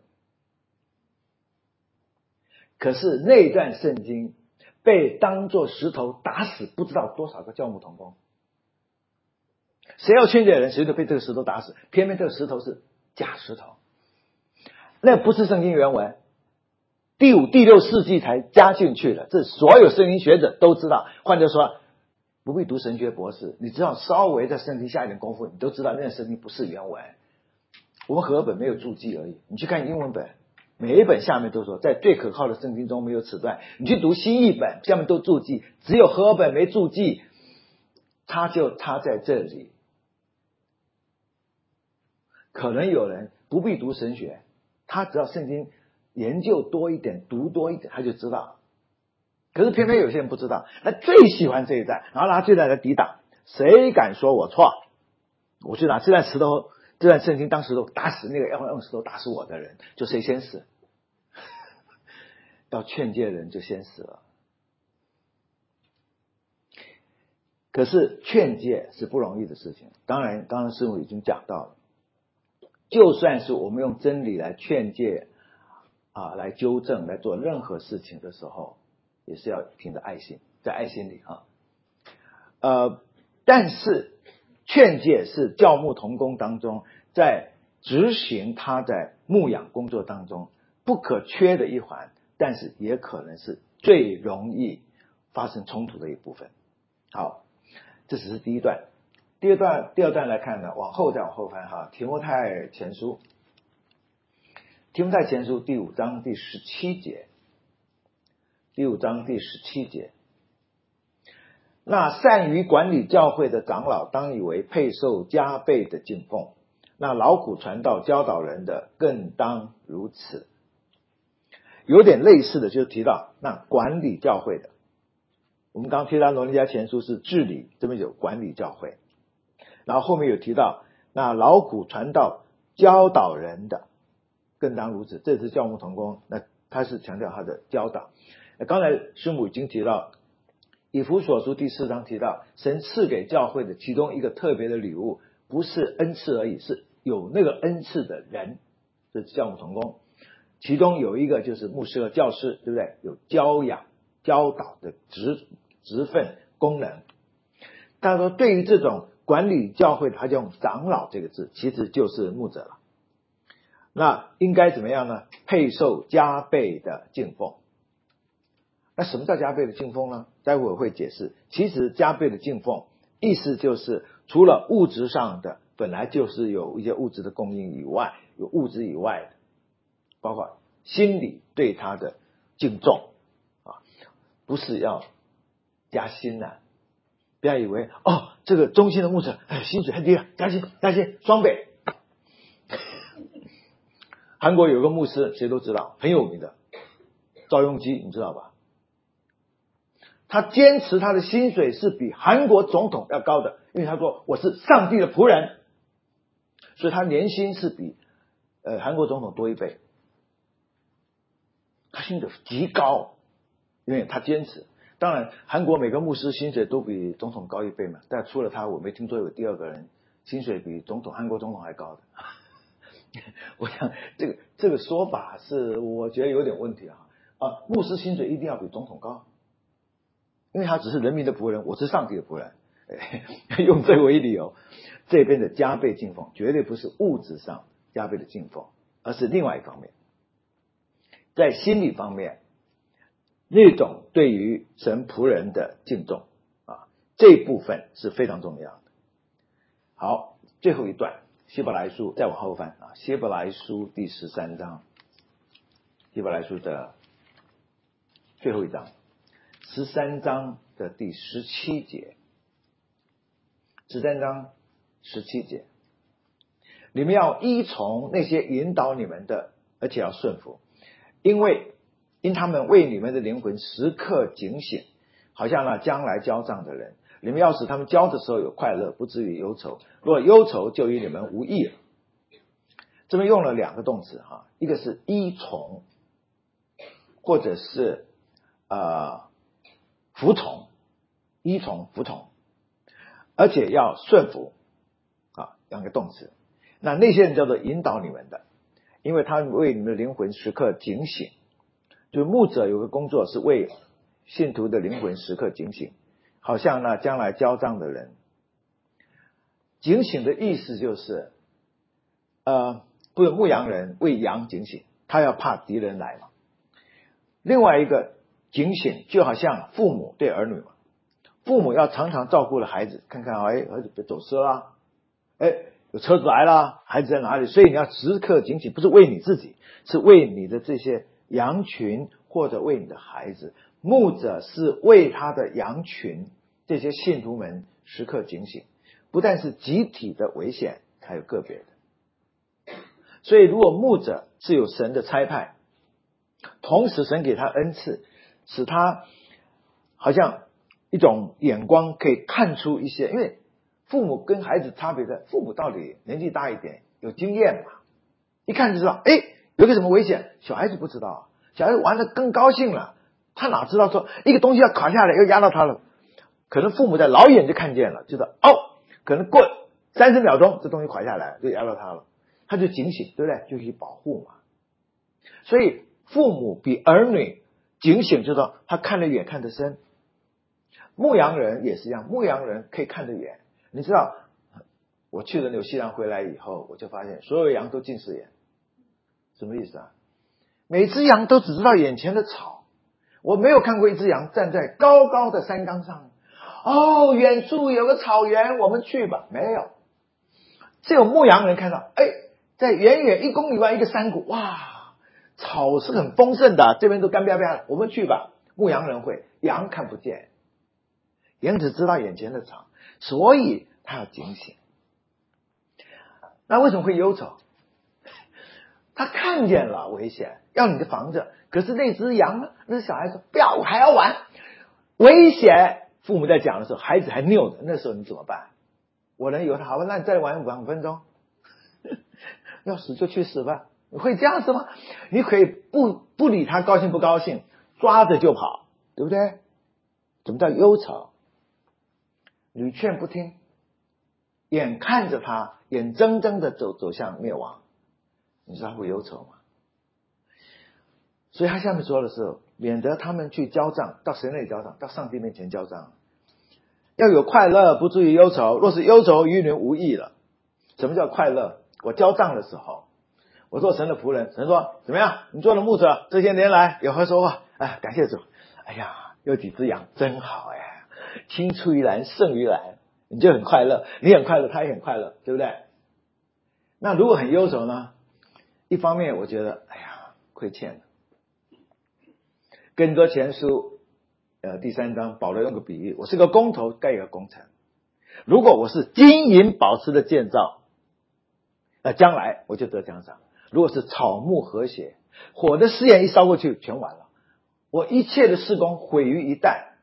可是那一段圣经被当作石头打死不知道多少个教牧同工，谁要劝诫人，谁都被这个石头打死，偏偏这个石头是假石头，那不是圣经原文，第5、第6世纪才加进去的，这所有圣经学者都知道。换句话说，不必读神学博士，你只要稍微在圣经下一点功夫，你都知道那圣经不是原文。我们和合本没有注记而已，你去看英文本，每一本下面都说在最可靠的圣经中没有此段。你去读新译本，下面都注记，只有和合本没注记，差就差在这里。可能有人不必读神学，他只要圣经研究多一点，读多一点，他就知道。可是偏偏有些人不知道，他最喜欢这一段，然后拿这段来抵挡。谁敢说我错？我去拿这段石头，这段圣经当石头打死那个要用石头打死我的人，就谁先死？要劝诫人就先死了。可是劝诫是不容易的事情。当然，刚刚师母已经讲到了，就算是我们用真理来劝诫来纠正，来做任何事情的时候，也是要凭着爱心，在爱心里但是劝诫是教牧同工当中在执行他在牧养工作当中不可缺的一环，但是也可能是最容易发生冲突的一部分。好，这只是第一段。第二段来看呢，再往后翻提摩太前书第5章第17节，第5章第17节，那善于管理教会的长老当以为配受加倍的敬奉，那劳苦传道教导人的更当如此。有点类似的就是提到那管理教会的，我们刚提到罗尼迦前书是治理，这边有管理教会，然后后面有提到那劳苦传道教导人的更当如此，这是教牧同工，那他是强调他的教导。刚才师母已经提到以弗所书第4章提到神赐给教会的其中一个特别的礼物，不是恩赐而已，是有那个恩赐的人，这是教牧同工。其中有一个就是牧师和教师，对不对？有教养教导的职分功能。他说对于这种管理教会，他就用长老这个字，其实就是牧者了。那应该怎么样呢？配受加倍的敬奉。那什么叫加倍的敬奉呢？待会我会解释。其实加倍的敬奉意思就是除了物质上的，本来就是有一些物质的供应以外，有物质以外的，包括心理对他的敬重不是要加薪不要以为这个中心的牧者薪水很低加薪双倍。韩国有个牧师谁都知道，很有名的赵雍基，你知道吧？他坚持他的薪水是比韩国总统要高的，因为他说我是上帝的仆人，所以他年薪是比韩国总统多1倍。他薪水极高，因为他坚持。当然韩国每个牧师薪水都比总统高1倍嘛，但除了他我没听说有第二个人薪水比韩国总统还高的。我想这个说法是我觉得有点问题牧师薪水一定要比总统高，因为他只是人民的仆人，我是上帝的仆人。用这为理由，这边的加倍敬奉绝对不是物质上加倍的敬奉，而是另外一方面，在心理方面那种对于神仆人的敬重这部分是非常重要的。好，最后一段希伯来书，再往后翻希伯来书第13章，希伯来书的最后一章13章的第17节，13章17节，你们要依从那些引导你们的，而且要顺服，因他们为你们的灵魂时刻警醒，好像那将来交账的人。你们要使他们交的时候有快乐，不至于忧愁，若忧愁就与你们无益了。这边用了2个动词一个是依从，或者是服从，依从服从，而且要顺服啊，两个动词。那些人叫做引导你们的，因为他为你们的灵魂时刻警醒。就是牧者有个工作是为信徒的灵魂时刻警醒，好像那将来交账的人。警醒的意思就是不是牧羊人为羊警醒，他要怕敌人来嘛。另外一个警醒就好像父母对儿女嘛，父母要常常照顾了孩子，看看儿子别走失啦，有车子来了，孩子在哪里，所以你要时刻警醒，不是为你自己，是为你的这些羊群或者为你的孩子。牧者是为他的羊群这些信徒们时刻警醒，不但是集体的危险，还有个别的。所以如果牧者是有神的差派，同时神给他恩赐，使他好像一种眼光可以看出一些，因为父母跟孩子差别的，父母到底年纪大一点，有经验嘛，一看就知道，有个什么危险，小孩子不知道，小孩子玩得更高兴了，他哪知道说一个东西要垮下来，要压到他了，可能父母在老远就看见了，知道可能过30秒钟这东西垮下来就压到他了，他就警醒，对不对？就去保护嘛。所以父母比儿女警醒，知道他看得远看得深。牧羊人也是一样，牧羊人可以看得远。你知道我去了纽西兰回来以后，我就发现所有羊都近视眼。什么意思啊？每只羊都只知道眼前的草，我没有看过一只羊站在高高的山岗上，远处有个草原，我们去吧。没有，只有牧羊人看到，在远远1公里外一个山谷，哇，草是很丰盛的，这边都干巴巴的，我们去吧。牧羊人会，羊看不见，羊只知道眼前的草，所以他要警醒。那为什么会忧愁？他看见了危险，要你的防着，可是那只羊呢？那小孩说不要，我还要玩，危险。父母在讲的时候，孩子还拗着，那时候你怎么办？我能由他，好吧，那你再玩5分钟，要死就去死吧。你会这样子吗？你可以不理他高兴不高兴，抓着就跑，对不对？怎么叫忧愁？屡劝不听，眼看着他眼睁睁的走向灭亡，你知道他会忧愁吗？所以他下面说的是，免得他们去交账，到神那里交账，到上帝面前交账，要有快乐，不至于忧愁。若是忧愁，与人无益了。什么叫快乐？我交账的时候，我做神的仆人，神说怎么样？你做了牧者，这些年来有何收获？感谢主。有几只羊，真好青出于蓝胜于蓝，你就很快乐，你很快乐，他也很快乐，对不对？那如果很忧愁呢？一方面我觉得亏欠了。哥林多前书第3章，保罗用个比喻，我是个工头盖一个工程，如果我是金银宝石的建造，将来我就得奖赏。如果是草木和谐，火的试验一烧过去，全完了，我一切的事工毁于一旦，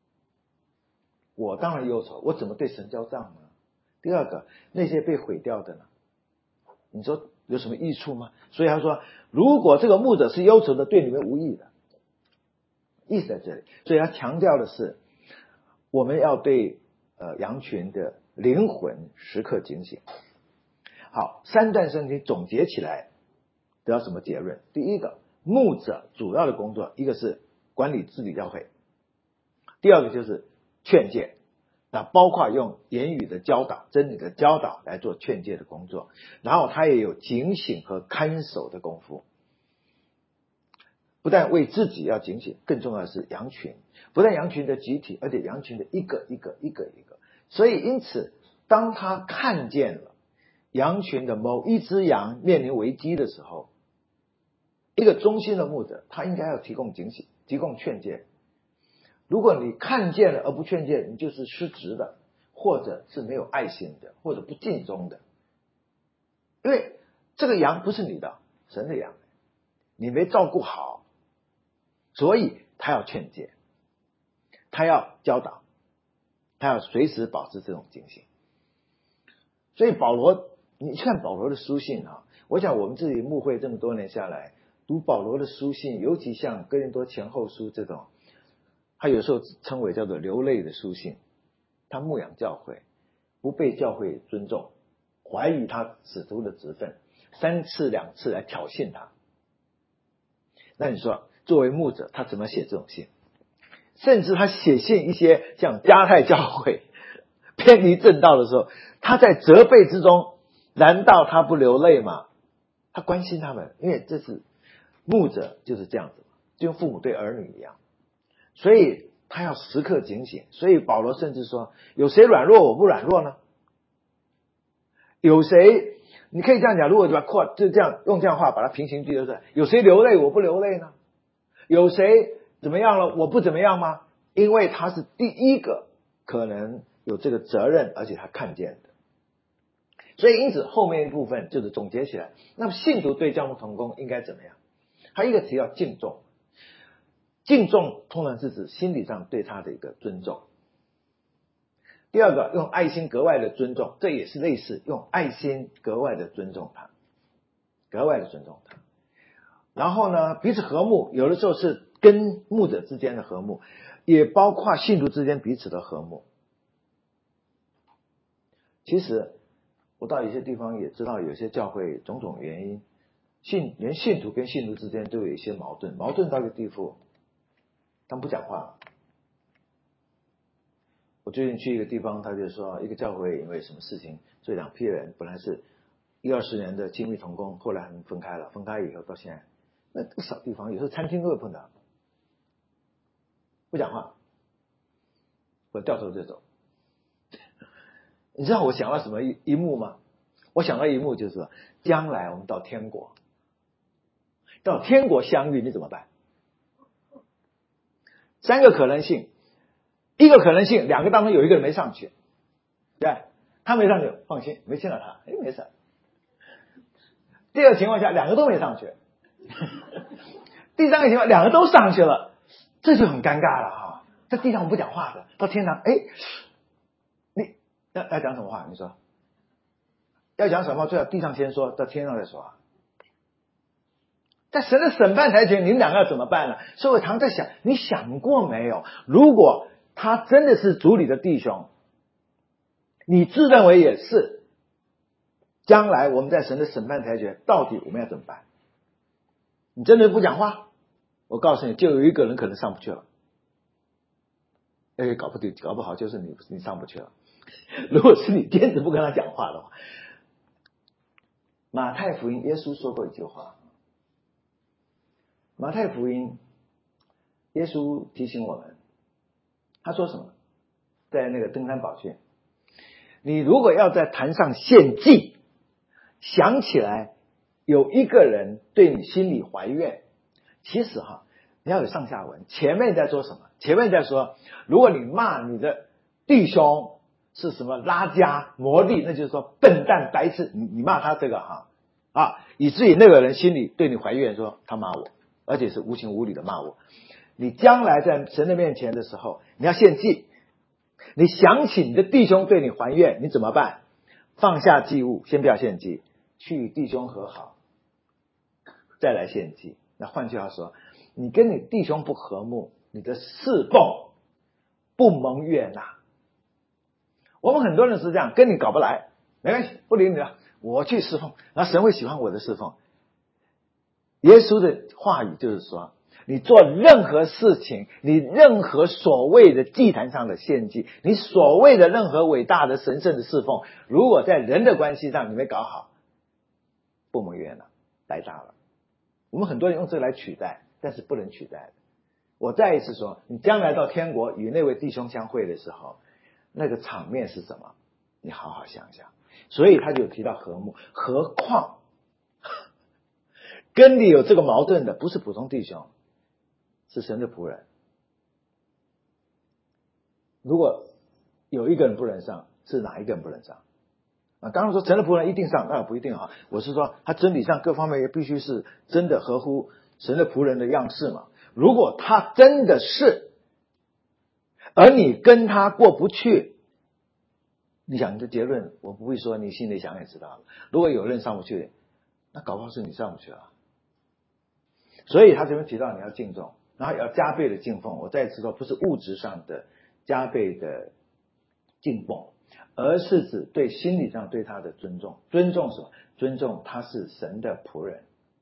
我当然忧愁，我怎么对神交账呢？第二个，那些被毁掉的呢？你说有什么益处吗？所以他说，如果这个牧者是忧愁的，对你们无益的，意思在这里。所以他强调的是，我们要对羊群的灵魂时刻警醒。好，3段圣经总结起来得到什么结论？第一个，牧者主要的工作，一个是管理治理教会，第二个就是劝诫，那包括用言语的教导、真理的教导来做劝诫的工作，然后他也有警醒和看守的功夫。不但为自己要警醒，更重要的是羊群，不但羊群的集体，而且羊群的一个一个。所以因此当他看见了羊群的某一只羊面临危机的时候，一个忠心的牧者，他应该要提供警醒，提供劝诫。如果你看见了而不劝诫，你就是失职的，或者是没有爱心的，或者不尽忠的。因为这个羊不是你的，神的羊，你没照顾好，所以他要劝诫，他要教导，他要随时保持这种警醒。所以保罗，你看保罗的书信我想我们自己牧会这么多年下来，读保罗的书信，尤其像哥林多前后书这种他有时候称为叫做流泪的书信。他牧养教会，不被教会尊重，怀疑他使徒的职分，3次2次来挑衅他。那你说作为牧者他怎么写这种信？甚至他写信一些像加太教会偏离正道的时候，他在责备之中，难道他不流泪吗？他关心他们，因为这是牧者就是这样子，就跟父母对儿女一样，所以他要时刻警醒。所以保罗甚至说，有谁软弱我不软弱呢？有谁，你可以这样讲，如果就这样用这样的话把它平行句就是，有谁流泪我不流泪呢？有谁怎么样了我不怎么样吗？因为他是第一个可能有这个责任，而且他看见的。所以因此后面一部分就是总结起来，那么信徒对教牧同工应该怎么样？他一个提到敬重，敬重通常是指心理上对他的一个尊重。第二个，用爱心格外的尊重，这也是类似用爱心格外的尊重他，格外的尊重他。然后呢，彼此和睦，有的时候是跟牧者之间的和睦，也包括信徒之间彼此的和睦。其实我到一些地方也知道，有些教会种种原因，连信徒跟信徒之间都有一些矛盾到一个地步，他们不讲话。我最近去一个地方，他就说一个教会因为什么事情，所以2批人本来是10-20年的亲密同工，后来他们分开了，分开以后到现在，那个小地方有时候餐厅都会碰到，不讲话，我掉头就走。你知道我想到什么一幕吗？我想到一幕就是说，将来我们到天国相遇，你怎么办？3个可能性，一个可能性，2个当中有一个人没上去，对，他没上去，放心，没见到他，没事。第二个情况下，2个都没上去，第3个情况2个都上去了，这就很尴尬了哈。在地上不讲话的，到天堂，你要讲什么话？你说要讲什么？最好地上先说，到天上再说啊。在神的审判台前，你们2个要怎么办呢？所以我常在想，你想过没有？如果他真的是主里的弟兄，你自认为也是，将来我们在神的审判台前，到底我们要怎么办？你真的不讲话，我告诉你，就有一个人可能上不去了。搞不好就是你上不去了。如果是你坚持不跟他讲话的话，马太福音耶稣说过一句话。马太福音耶稣提醒我们，他说什么？在那个登山宝训，你如果要在坛上献祭，想起来有一个人对你心里怀怨，其实你要有上下文。前面在说什么？前面在说，如果你骂你的弟兄是什么拉加魔力，那就是说笨蛋白痴，你骂他这个以至于那个人心里对你怀怨，说他骂我，而且是无情无理的骂我。你将来在神的面前的时候，你要献祭，你想起你的弟兄对你还愿，你怎么办？放下祭物，先不要献祭，去与弟兄和好，再来献祭。那换句话说，你跟你弟兄不和睦，你的侍奉不蒙悦纳。我们很多人是这样，跟你搞不来，没关系，不理你了，我去侍奉，然后神会喜欢我的侍奉。耶稣的话语就是说，你做任何事情，你任何所谓的祭坛上的献祭，你所谓的任何伟大的神圣的侍奉，如果在人的关系上你没搞好，不蒙悦纳，白搭了。我们很多人用这个来取代，但是不能取代的。我再一次说，你将来到天国与那位弟兄相会的时候，那个场面是什么？你好好想想。所以他就提到和睦，何况跟你有这个矛盾的不是普通弟兄，是神的仆人。如果有一个人不能上，是哪一个人不能上？刚刚说神的仆人一定上，那不一定我是说他真理上各方面也必须是真的合乎神的仆人的样式嘛。如果他真的是，而你跟他过不去，你想你的结论，我不会说，你心里想也知道了。如果有人上不去，那搞不好是你上不去了。所以他这边提到你要敬重， 然后要加倍的敬奉。我再次说，不是物质上的加倍的敬奉，而是指对心理上对他的尊重。尊重什么？尊重他是神的仆人，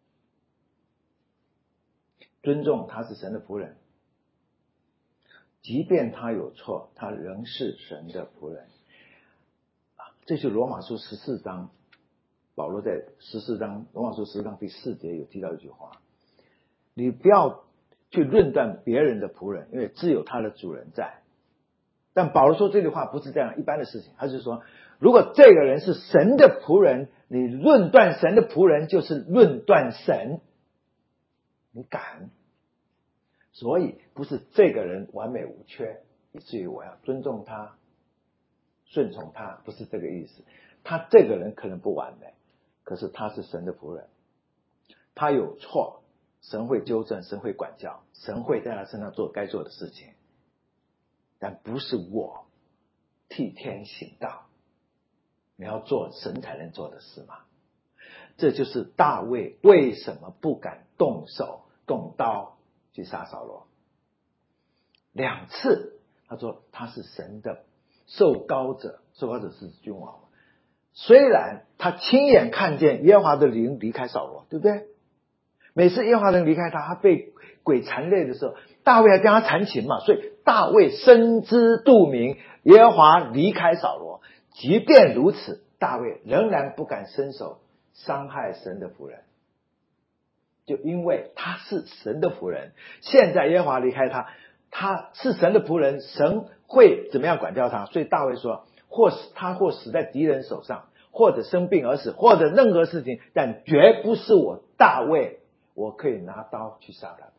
尊重他是神的仆人，即便他有错，他仍是神的仆人。这是罗马书14章，保罗在罗马书14章第4节有提到一句话，你不要去论断别人的仆人，因为自有他的主人在。但保罗说这句话不是这样一般的事情，他是说，如果这个人是神的仆人，你论断神的仆人就是论断神，你敢？所以不是这个人完美无缺，以至于我要尊重他、顺从他，不是这个意思。他这个人可能不完美，可是他是神的仆人，他有错，神会纠正，神会管教，神会在他身上做该做的事情，但不是我替天行道。你要做神才能做的事吗？这就是大卫为什么不敢动手动刀去杀扫罗。2次他说他是神的受膏者，受膏者是君王。虽然他亲眼看见耶和华的灵离开扫罗，对不对？每次耶和华的灵离开他，他被鬼缠累的时候，大卫还跟他弹琴嘛，所以大卫深知肚明耶和华离开扫罗。即便如此，大卫仍然不敢伸手伤害神的仆人，就因为他是神的仆人。现在耶和华离开他，他是神的仆人，神会怎么样管教他？所以大卫说，或死在敌人手上，或者生病而死，或者任何事情，但绝不是我大卫，我可以拿刀去杀他。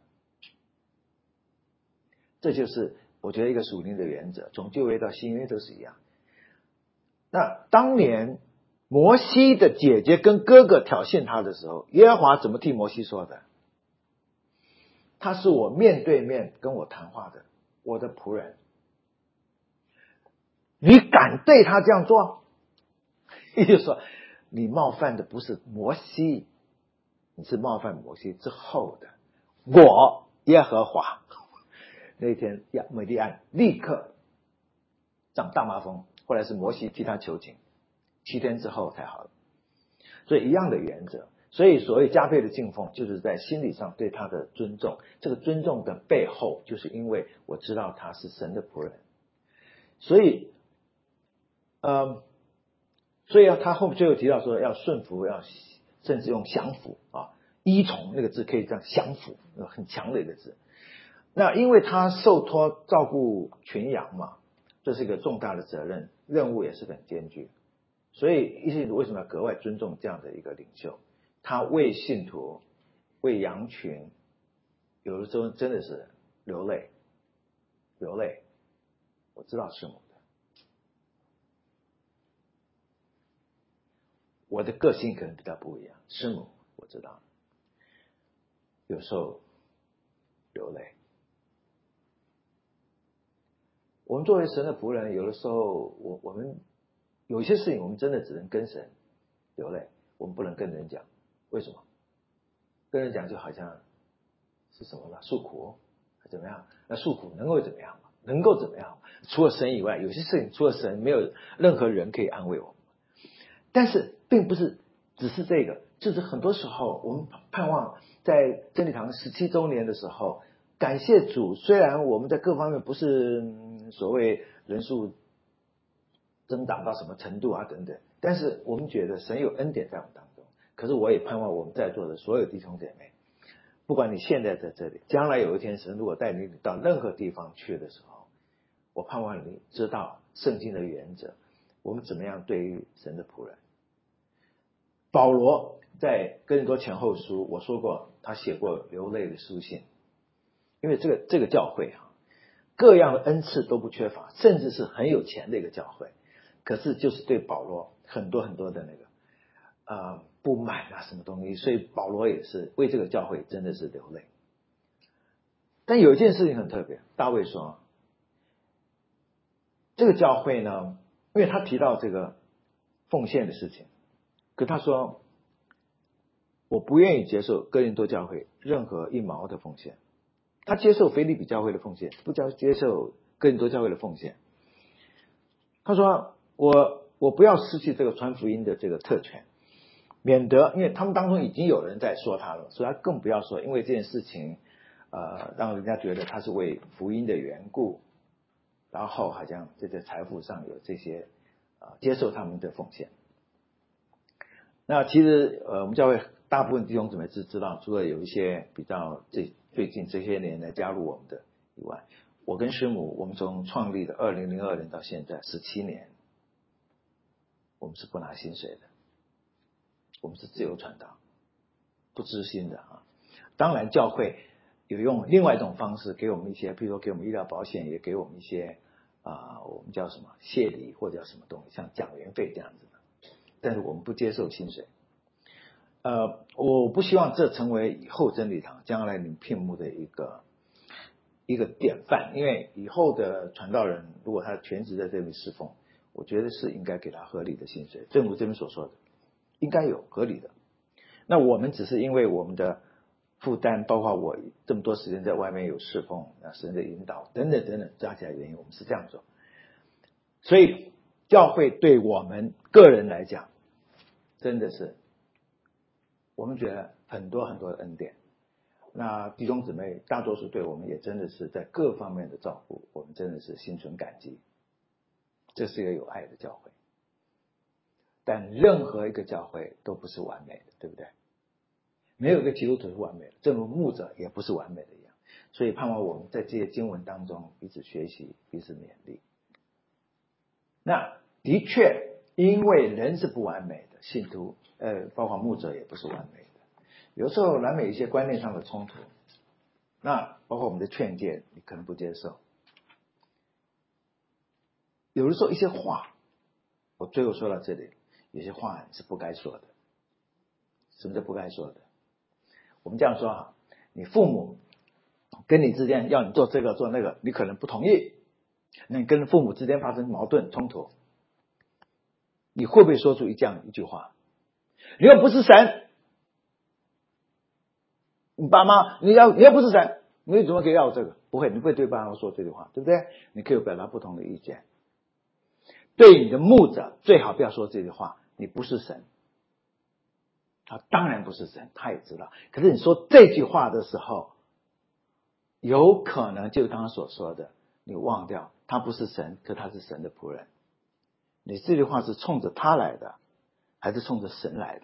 这就是我觉得一个属灵的原则，从旧约到新约都是一样。那当年摩西的姐姐跟哥哥挑衅他的时候，耶和华怎么替摩西说的？他是我面对面跟我谈话的，我的仆人，你敢对他这样做？也就是说，你冒犯的不是摩西，你是冒犯摩西之后的我耶和华。那天米利暗立刻长大麻风，后来是摩西替他求情，7天之后才好了。所以一样的原则，所以所谓加倍的敬奉，就是在心理上对他的尊重。这个尊重的背后，就是因为我知道他是神的仆人，所以他后面最后提到说要顺服，要甚至用降服啊，依从那个字可以这样，降服很强的一个字。那因为他受托照顾群羊嘛，这是一个重大的责任，任务也是很艰巨，所以伊西为什么要格外尊重这样的一个领袖？他为信徒、为羊群，有的时候真的是流泪。我知道师母的，我的个性可能比较不一样，师母我知道，有时候流泪。我们作为神的仆人，有的时候我们有些事情我们真的只能跟神流泪，我们不能跟人讲。为什么？跟人讲就好像是什么呢？诉苦怎么样？那诉苦能够怎么样吗？能够怎么样？除了神以外，有些事情除了神，没有任何人可以安慰我们。但是并不是只是这个，就是很多时候我们盼望在真理堂17周年的时候，感谢主，虽然我们在各方面不是所谓人数增长到什么程度啊等等，但是我们觉得神有恩典在我们当中。可是我也盼望我们在座的所有弟兄姐妹，不管你现在在这里，将来有一天神如果带你到任何地方去的时候，我盼望你知道圣经的原则，我们怎么样对于神的仆人。保罗在哥林多前后书，我说过他写过流泪的书信，因为这个教会各样的恩赐都不缺乏，甚至是很有钱的一个教会，可是就是对保罗很多的那个不满啊什么东西，所以保罗也是为这个教会真的是流泪。但有一件事情很特别，大卫说这个教会呢，因为他提到这个奉献的事情，可他说我不愿意接受哥林多教会任何1毛的奉献， 他接受腓立比教会的奉献，不接受哥林多教会的奉献。他说我不要失去这个传福音的这个特权，免得因为他们当中已经有人在说他了，所以他更不要说，因为这件事情让人家觉得他是为福音的缘故，然后好像这些财富上有这些接受他们的奉献。那其实我们教会大部分弟兄姊妹是知道，除了有一些比较最近这些年来加入我们的以外，我跟师母我们从创立的2002年到现在17年，我们是不拿薪水的，我们是自由传道，不支薪的啊。当然教会有用另外一种方式给我们一些，比如说给我们医疗保险，也给我们一些我们叫什么谢礼或者叫什么东西，像讲员费这样子的，但是我们不接受薪水。我不希望这成为以后真理堂将来你们聘牧的一个典范，因为以后的传道人如果他全职在这里侍奉，我觉得是应该给他合理的薪水，正如这边所说的，应该有合理的。那我们只是因为我们的负担，包括我这么多时间在外面有侍奉，神的引导等等等等加起来原因，我们是这样做。所以教会对我们个人来讲，真的是我们觉得很多很多的恩典。那弟兄姊妹大多数对我们也真的是在各方面的照顾，我们真的是心存感激。这是一个有爱的教会，但任何一个教会都不是完美的，对不对？没有一个基督徒是完美的，正如牧者也不是完美的一样。所以盼望我们在这些经文当中彼此学习，彼此勉励。那的确因为人是不完美的，信徒包括牧者也不是完美的，有时候难免一些观念上的冲突，那包括我们的劝诫你可能不接受，有的时候一些话，我最后说到这里，有些话是不该说的。什么叫不该说的？我们这样说啊，你父母跟你之间要你做这个做那个，你可能不同意，那你跟父母之间发生矛盾冲突，你会不会说出这样一句话？你又不是神，你爸妈你又不是神，你怎么可以要这个？不会，你不会对爸妈说这句话，对不对？你可以表达不同的意见。对你的牧者最好不要说这句话，你不是神。他当然不是神，他也知道。可是你说这句话的时候，有可能就刚刚所说的，你忘掉他不是神，可他是神的仆人。你这句话是冲着他来的，还是冲着神来的？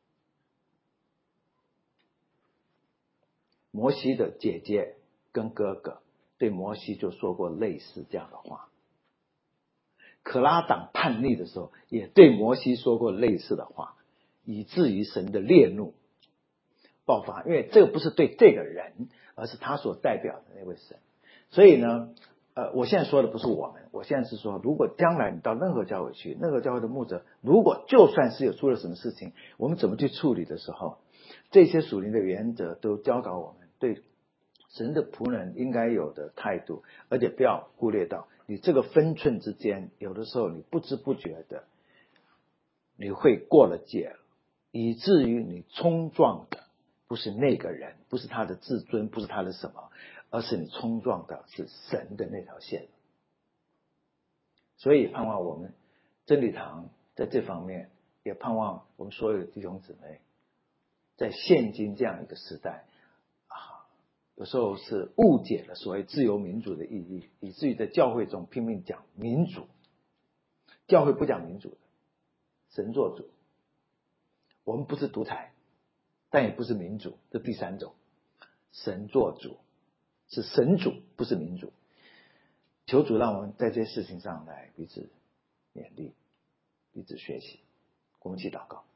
摩西的姐姐跟哥哥对摩西就说过类似这样的话。可拉党叛逆的时候，也对摩西说过类似的话，以至于神的烈怒爆发。因为这个不是对这个人，而是他所代表的那位神。所以呢，我现在说的不是我们，我现在是说，如果将来你到任何教会去，任何教会的牧者，如果就算是有出了什么事情，我们怎么去处理的时候，这些属灵的原则都教导我们对神的仆人应该有的态度，而且不要忽略到你这个分寸之间，有的时候你不知不觉的你会过了界了，以至于你冲撞的不是那个人，不是他的自尊，不是他的什么，而是你冲撞的是神的那条线。所以盼望我们真理堂在这方面，也盼望我们所有的弟兄姊妹在现今这样一个时代有时候是误解了所谓自由民主的意义，以至于在教会中拼命讲民主。教会不讲民主的，神做主。我们不是独裁，但也不是民主，这第三种。神做主，是神主，不是民主。求主让我们在这些事情上来彼此勉励，彼此学习。我们一起祷告。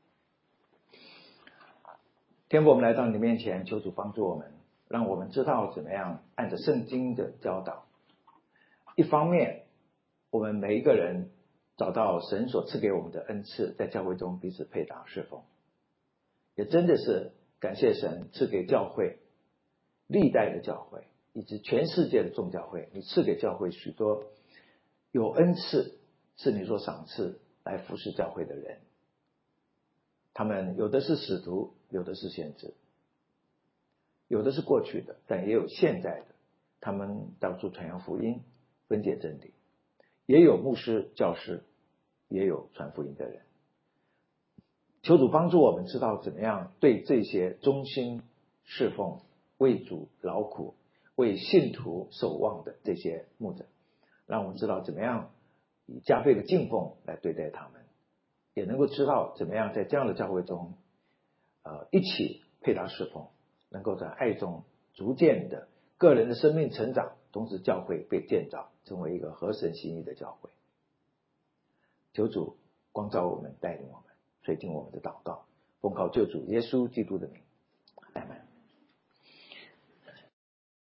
天父，我们来到你面前，求主帮助我们，让我们知道怎么样按着圣经的教导。一方面，我们每一个人找到神所赐给我们的恩赐，在教会中彼此配搭侍奉。也真的是感谢神赐给教会，历代的教会以及全世界的众教会，你赐给教会许多有恩赐是你所赏赐来服侍教会的人。他们有的是使徒，有的是先知，有的是过去的，但也有现在的， 他们到处传扬福音，分解真理，也有牧师、教师，也有传福音的人。求主帮助我们知道怎么样对这些忠心侍奉、为主劳苦、为信徒守望的这些牧者，让我们知道怎么样以加倍的敬奉来对待他们，也能够知道怎么样在这样的教会中一起配搭侍奉，能够在爱中逐渐的个人的生命成长，同时教会被建造成为一个合神心意的教会。求主光照我们，带领我们，垂听我们的祷告，奉靠救主耶稣基督的名。